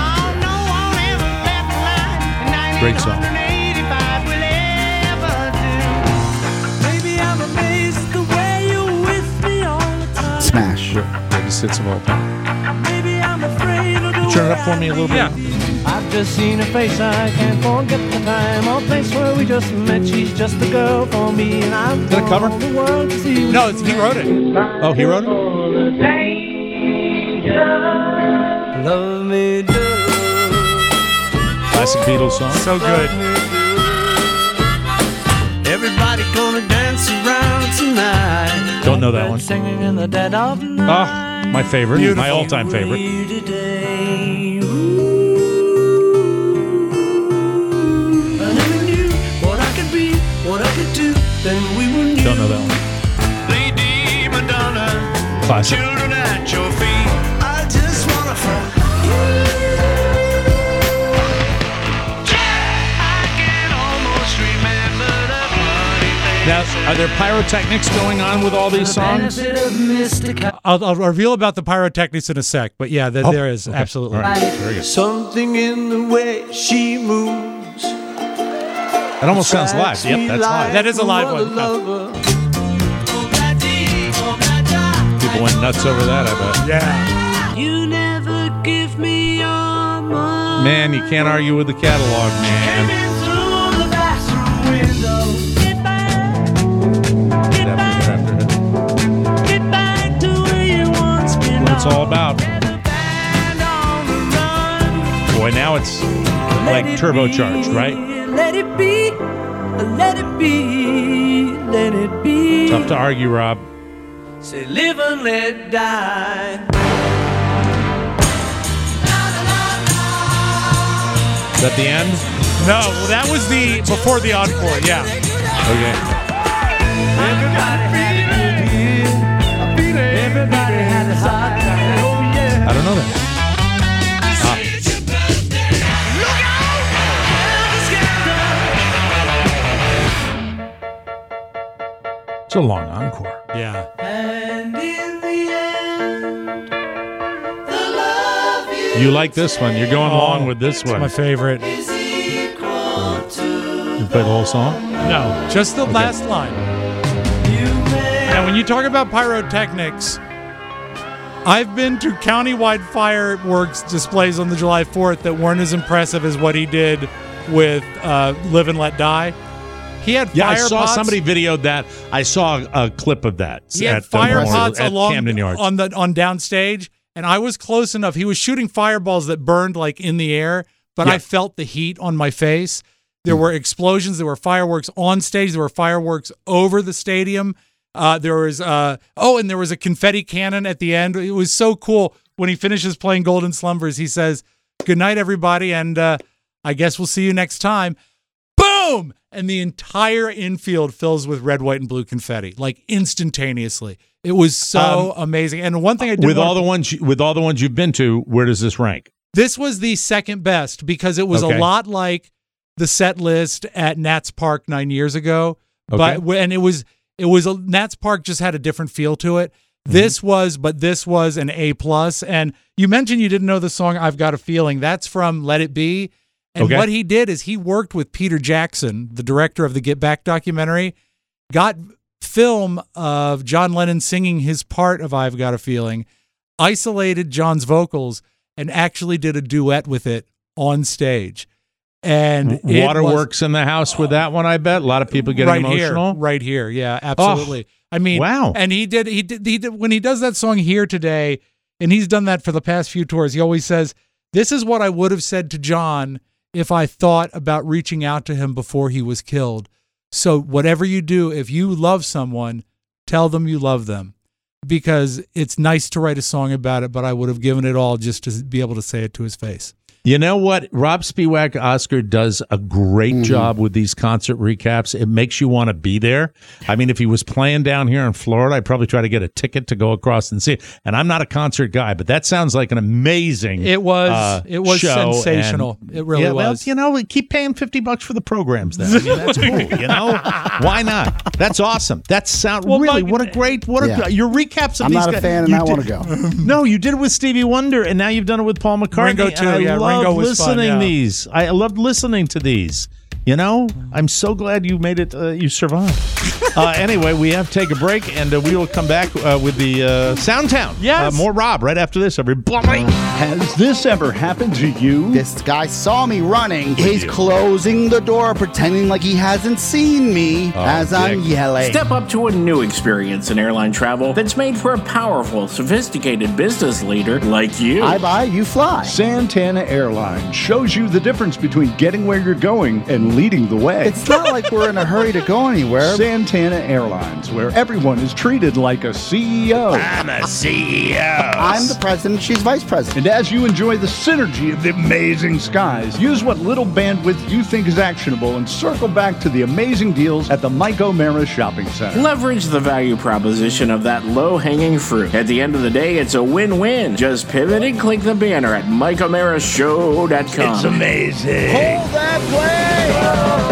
Great song. Baby, I'm amazed at the way you're with me all the time. Smash. Greatest hits of all time. Baby, I'm afraid of the You turn it way up for me a little bit? Yeah. I've just seen her face, I can't forget the time or place where we just met. She's just the girl for me, and I'm Is that a cover? all the world to see. No, it's, he wrote it. Oh, he wrote it? Love me do. Classic Beatles song. So good. Everybody gonna dance around tonight. Don't know that one. Singing in the dead of night. Oh, my favorite. Beautiful. My all-time favorite. Today. I never knew what I could be, what I could do. Then we were new. Don't know that one. Lady Madonna. Classic. Children at your feet. I just wanna fuck you. I can almost remember the bloody face. Now, are there pyrotechnics going on with all these songs? Benefit of mystic- I'll, I'll reveal about the pyrotechnics in a sec, but yeah, there, Oh, there is okay. absolutely. All right. Very good. Something in the way she moves. That almost sounds live. Yep, that's live. That is a live one. People went nuts over that, I bet. Yeah. You never give me your money. Man, you can't argue with the catalog, man. Through the bathroom window. Get back, get back, After, after, get back to where you once belonged. what it's all about. Band on the run. Boy, now it's like turbocharged, right? Let it be, let it be, let it be. Tough to argue, Rob. Say live and let die. Is that the end? No, well, that was the before the encore. Yeah. Okay. Everybody had a good year. Everybody had a hard time. Oh yeah. I don't know that. Ah, it's a long encore. Yeah. And in the end, the love you You like this one. You're going Oh, along with this It's one. my favorite. is equal to You play the whole song? No, just the last line. you. Now, when you talk about pyrotechnics, I've been to countywide fireworks displays on the July fourth that weren't as impressive as what he did with uh, Live and Let Die. He had Yeah, I fire saw pots. somebody videoed that. I saw a clip of that He had at, the fire Memorial- pots at along Camden Yards. on the on downstage, and I was close enough. He was shooting fireballs that burned like in the air, but Yeah. I felt the heat on my face. There were explosions. There were fireworks on stage. There were fireworks over the stadium. Uh, there was uh, oh, and there was a confetti cannon at the end. It was so cool. When he finishes playing Golden Slumbers, he says, "Good night, everybody, and uh, I guess we'll see you next time." Boom! And the entire infield fills with red, white, and blue confetti, like instantaneously. It was so amazing. And one thing I did with want- all the ones you, with all the ones you've been to, where does this rank? This was the second best because it was Okay. a lot like the set list at Nats Park nine years ago. Okay. But when it was, it was a, Nats Park just had a different feel to it. Mm-hmm. This was, but this was an A plus. And you mentioned you didn't know the song "I've Got a Feeling." That's from Let It Be. And Okay. what he did is he worked with Peter Jackson, the director of the Get Back documentary, got film of John Lennon singing his part of "I've Got a Feeling," isolated John's vocals, and actually did a duet with it on stage. And it Waterworks was, in the house with that one, I bet. A lot of people getting right emotional. here, right here, yeah, absolutely. I mean, wow. And he did, he did, he did when he does that song "Here Today," and he's done that for the past few tours. He always says, "This is what I would have said to John if I thought about reaching out to him before he was killed. So whatever you do, if you love someone, tell them you love them, because it's nice to write a song about it, but I would have given it all just to be able to say it to his face." You know what? Rob Spiewak, Oscar, does a great Mm-hmm. job with these concert recaps. It makes you want to be there. I mean, if he was playing down here in Florida, I'd probably try to get a ticket to go across and see it. And I'm not a concert guy, but that sounds like an amazing It was, uh, it was show. sensational. And, It really yeah, well, was. you know, keep paying fifty bucks for the programs then. I mean, that's cool, you know? Why not? That's awesome. That sound Well, really, Mike- what a great, what a, Yeah. your recaps of I'm these not a guys. fan and you I did- want to go. No, you did it with Stevie Wonder, and now you've done it with Paul McCartney. Ringo, and too, I yeah, love Ringo was fun, listening yeah. these. I loved listening to these. You know, I'm so glad you made it. Uh, you survived. uh, anyway, we have to take a break, and uh, we will come back uh, with the uh, Soundtown. Yes. Uh, more Rob right after this. Everybody. Has this ever happened to you? This guy saw me running. He's closing the door, pretending like he hasn't seen me Oh, as I'm dick. yelling. Step up to a new experience in airline travel that's made for a powerful, sophisticated business leader like you. I buy, you fly. Santana Airlines shows you the difference between getting where you're going and leading the way. It's not like we're in a hurry to go anywhere. Santana Airlines, where everyone is treated like a C E O. I'm a C E O. I'm the president, she's vice president. And as you enjoy the synergy of the amazing skies, use what little bandwidth you think is actionable and circle back to the amazing deals at the Mike O'Mara Shopping Center. Leverage the value proposition of that low-hanging fruit. At the end of the day, it's a win-win. Just pivot and click the banner at Mike O'Mara Show dot com. It's amazing. Hold that play!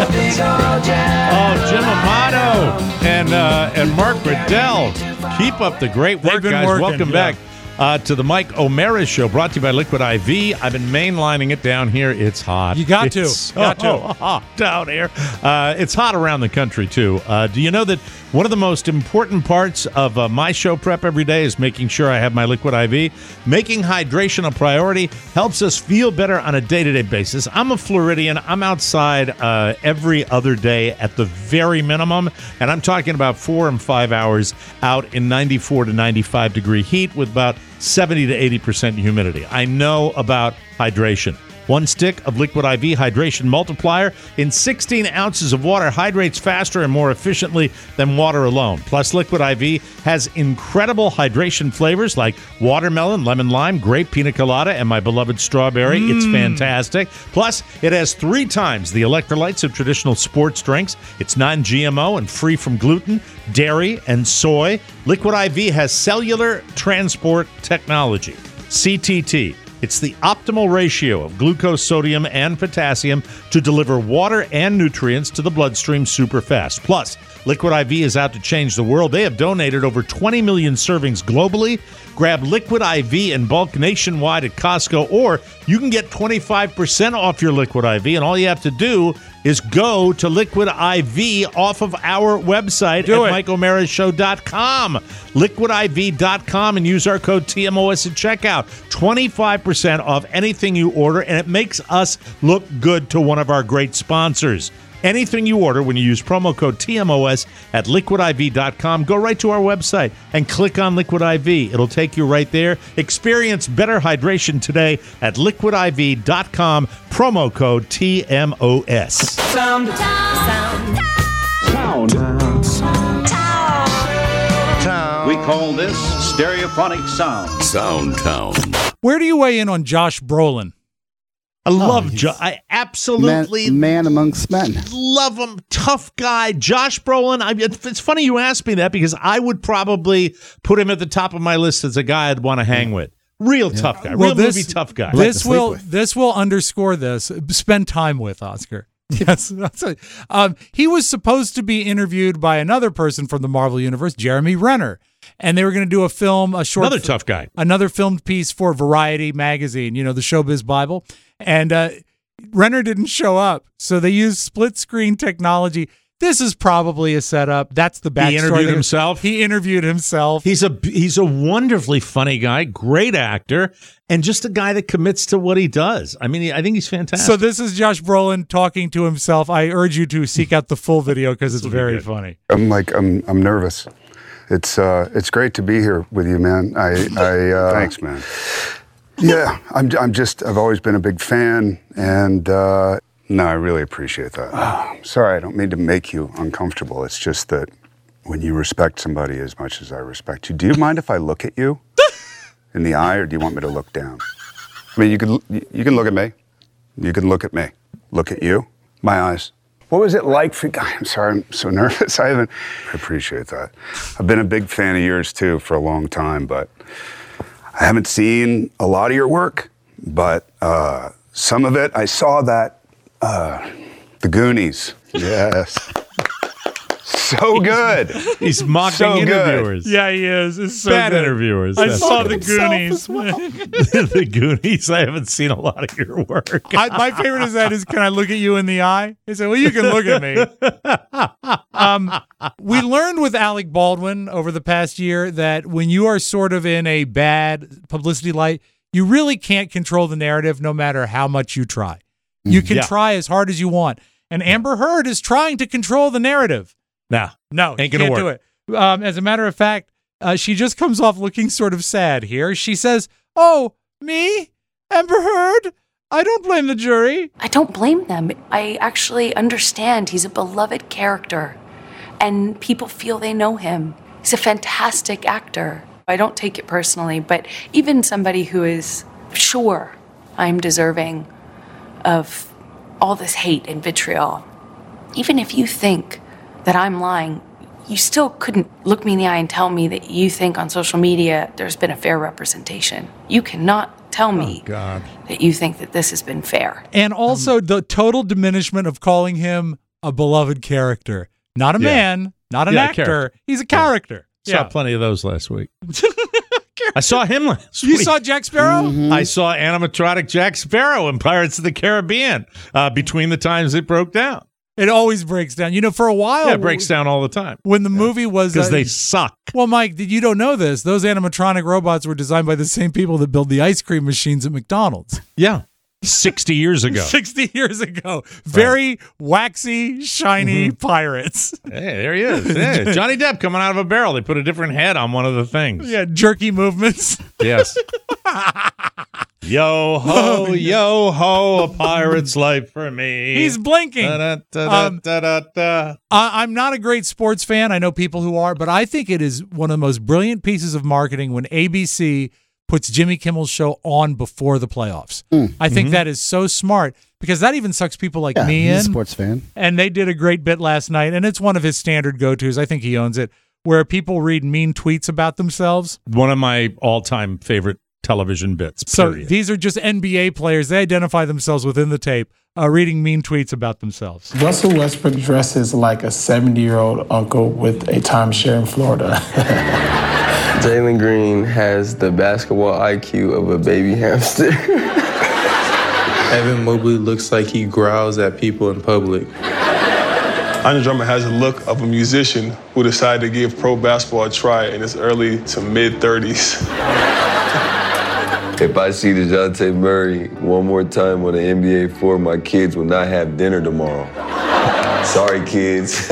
Oh, Jim Amato and uh, and Mark Riddell. Keep up the great They've work, been guys. working, Welcome yeah. back uh, to the Mike O'Mara Show, brought to you by Liquid I V. I've been mainlining it down here. It's hot. You got to. It's Got to. so hot down here. Uh, it's hot around the country, too. Uh, do you know that one of the most important parts of uh, my show prep every day is making sure I have my Liquid I V? Making hydration a priority helps us feel better on a day-to-day basis. I'm a Floridian. I'm outside uh, every other day at the very minimum, and I'm talking about four and five hours out in ninety-four to ninety-five degree heat with about seventy to eighty percent humidity. I know about hydration. One stick of Liquid I V Hydration Multiplier in sixteen ounces of water hydrates faster and more efficiently than water alone. Plus, Liquid I V has incredible hydration flavors like watermelon, lemon lime, grape, pina colada, and my beloved strawberry. Mm. It's fantastic. Plus, it has three times the electrolytes of traditional sports drinks. It's non-G M O and free from gluten, dairy, and soy. Liquid I V has cellular transport technology, C T T. It's the optimal ratio of glucose, sodium, and potassium to deliver water and nutrients to the bloodstream super fast. Plus, Liquid I V is out to change the world. They have donated over twenty million servings globally. Grab Liquid I V in bulk nationwide at Costco, or you can get twenty-five percent off your Liquid I V, and all you have to do is go to Liquid I V off of our website Do at it. Mike O'Mara Show dot com. Liquid I V dot com, and use our code T M O S at checkout. twenty-five percent off anything you order, and it makes us look good to one of our great sponsors. Anything you order when you use promo code T M O S at Liquid I V dot com, go right to our website and click on Liquid I V. It'll take you right there. Experience better hydration today at Liquid I V dot com, promo code T M O S. Sound. Sound. Sound. Town. We call this stereophonic sound. Soundtown. Where do you weigh in on Josh Brolin? I love he's- Josh. I absolutely Man, man amongst men. love him. Tough guy. Josh Brolin. I, it's funny you asked me that because I would probably put him at the top of my list as a guy I'd want to hang with. Real tough guy. Well, Real this- movie tough guy. This will this will underscore this. Spend time with Oscar. Yes, that's it. Um, he was supposed to be interviewed by another person from the Marvel Universe, Jeremy Renner, and they were going to do a film, a short, Another tough guy. another filmed piece for Variety magazine. You know, the Showbiz Bible, and uh, Renner didn't show up, so they used split screen technology. This is probably a setup. That's the backstory. He interviewed There- himself. He interviewed himself. He's a he's a wonderfully funny guy, great actor, and just a guy that commits to what he does. I mean, I think he's fantastic. So this is Josh Brolin talking to himself. I urge you to seek out the full video because it's very funny. I'm like I'm I'm nervous. It's uh it's great to be here with you, man. I I uh, Thanks, man. Yeah, I'm I'm just I've always been a big fan, and uh, No, I really appreciate that. I'm sorry, I don't mean to make you uncomfortable. It's just that when you respect somebody as much as I respect you, do you mind if I look at you in the eye, or do you want me to look down? I mean, you can you can look at me. You can look at me. Look at you. My eyes. What was it like for? God, I'm sorry, I'm so nervous. I haven't. I appreciate that. I've been a big fan of yours too for a long time, but I haven't seen a lot of your work. But uh, some of it, I saw that. Uh, the Goonies. Yes. So good. He's mocking So good. interviewers. Yeah, he is. It's so Bad good. interviewers. I That's saw good. the Goonies. The Goonies. I haven't seen a lot of your work. I, my favorite is that is, can I look at you in the eye? He said, well, you can look at me. Um, we learned with Alec Baldwin over the past year that when you are sort of in a bad publicity light, you really can't control the narrative no matter how much you try. You can Yeah. try as hard as you want. And Amber Heard is trying to control the narrative. Nah, No, ain't you gonna can't work. do it. Um, as a matter of fact, uh, she just comes off looking sort of sad here. She says, oh, me? Amber Heard? I don't blame the jury. I don't blame them. I actually understand he's a beloved character, and people feel they know him. He's a fantastic actor. I don't take it personally, but even somebody who is sure I'm deserving of all this hate and vitriol, even if you think that I'm lying, you still couldn't look me in the eye and tell me that you think on social media there's been a fair representation. You cannot tell me God. that you think that this has been fair. And also the total diminishment of calling him a beloved character. Not a Yeah. man, not an Yeah, actor. character. He's a character. Saw Yeah. plenty of those last week. I saw him last You week. saw Jack Sparrow? I saw animatronic Jack Sparrow in Pirates of the Caribbean uh, between the times it broke down. It always breaks down. You know, for a while, Yeah, it breaks down all the time. when the movie was Because uh, they suck. Well, Mike, did you don't know this? Those animatronic robots were designed by the same people that build the ice cream machines at McDonald's. Yeah. sixty years ago. sixty years ago. Very waxy, shiny Mm-hmm. pirates. Hey, there he is. Yeah, Johnny Depp coming out of a barrel. They put a different head on one of the things. Yeah, jerky movements. Yes. Yo ho, yo ho, a pirate's life for me. He's blinking. Da-da-da-da, Um, da-da-da. I- I'm not a great sports fan. I know people who are, but I think it is one of the most brilliant pieces of marketing when A B C puts Jimmy Kimmel's show on before the playoffs. I think Mhm. that is so smart because that even sucks people like Yeah, me he's a in. sports fan. And they did a great bit last night, and it's one of his standard go-tos. I think he owns it, where people read mean tweets about themselves. One of my all-time favorite television bits. So period. these are just N B A players. They identify themselves within the tape, uh, reading mean tweets about themselves. Russell Westbrook dresses like a seventy-year-old uncle with a timeshare in Florida. Jalen Green has the basketball I Q of a baby hamster. Evan Mobley looks like he growls at people in public. Andre Drummond has the look of a musician who decided to give pro basketball a try in his early to mid-thirties. If I see DeJounte Murray one more time on the N B A floor, my kids will not have dinner tomorrow. Sorry, kids.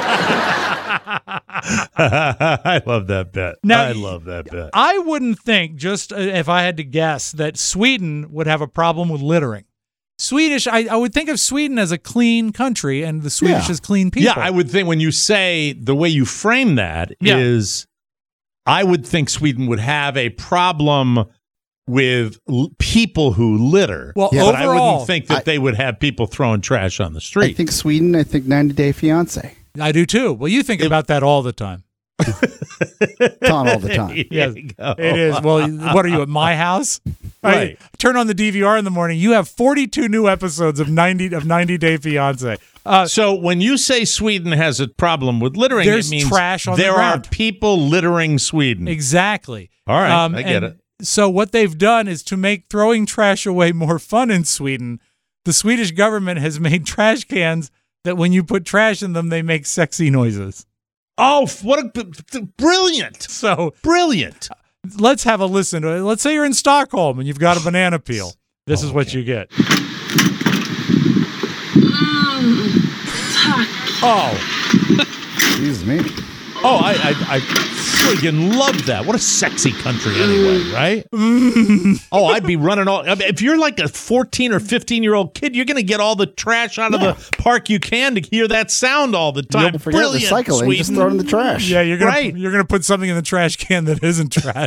I love that bet. Now, I love that bet. I wouldn't think, just uh, if I had to guess, that Sweden would have a problem with littering. Swedish, I, I would think of Sweden as a clean country and the Swedish Yeah. as clean people. Yeah, I would think when you say the way you frame that is, Yeah. I would think Sweden would have a problem with l- people who litter. Well, but I overall, wouldn't think that I- they would have people throwing trash on the street. I think Sweden, I think ninety Day Fiance. I do too. Well, you think about that all the time. It's on all the time. Yes, it is. Well, what are you at my house? Right. I turn on the D V R in the morning. You have forty-two new episodes of ninety of ninety Day Fiance. Uh, so when you say Sweden has a problem with littering, there's it means trash on the there ground. are people littering Sweden. Exactly. All right, Um, I get and it. So what they've done is to make throwing trash away more fun in Sweden. The Swedish government has made trash cans that when you put trash in them, they make sexy noises. Oh, what a b- brilliant! So brilliant. Let's have a listen. Let's say you're in Stockholm and you've got a banana peel. This oh, is what okay. you get. Oh. Excuse me. Oh, I, I, I friggin' love that. What a sexy country, anyway, right? Oh, I'd be running all. I mean, if you're like a fourteen or fifteen year old kid, you're going to get all the trash out of Yeah. the park you can to hear that sound all the time. You'll forget Brilliant, recycling. Sweden. Just throw it in the trash. Yeah, you're gonna Right. you're gonna put something in the trash can that isn't trash.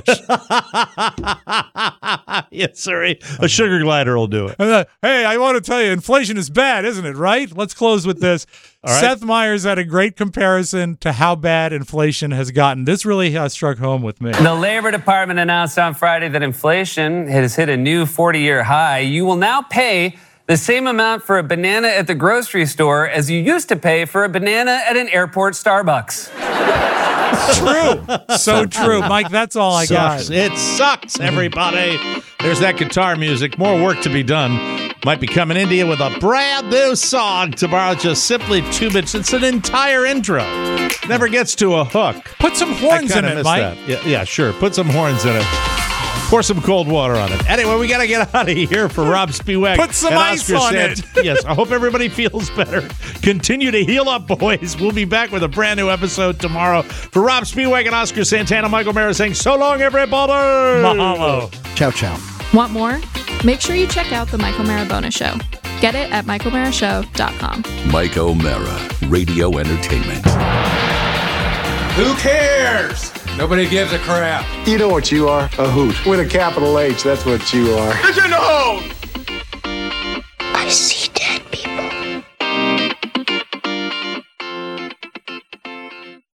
Yes, sorry. A sugar glider will do it. And, uh, hey, I want to tell you, inflation is bad, isn't it? Right? Let's close with this. All right. Seth Meyers had a great comparison to how bad inflation has gotten. This really uh, struck home with me. The Labor Department announced on Friday that inflation has hit a new forty-year high. You will now pay the same amount for a banana at the grocery store as you used to pay for a banana at an airport Starbucks. True. So true. Mike, that's all I Sucks. got. It sucks, everybody. There's that guitar music. More work to be done. Might be coming into you with a brand new song tomorrow. Just simply two bits. It's an entire intro. Never gets to a hook. Put some horns I in kinda it, missed Mike. that. Yeah, yeah, sure. Put some horns in it. Pour some cold water on it. Anyway, we got to get out of here for Rob Spiewak. Put some and ice Oscar on Sant- it. Yes, I hope everybody feels better. Continue to heal up, boys. We'll be back with a brand new episode tomorrow. For Rob Spiewak and Oscar Santana, Michael Mara saying so long, everybody. Mahalo. Ciao, ciao. Want more? Make sure you check out The Michael Marabona Show. Get it at michael mara show dot com. Mike O'Mara, Radio Entertainment. Who cares? Nobody gives a crap. You know what you are? A hoot. With a capital H, that's what you are. Pigeonhole! I see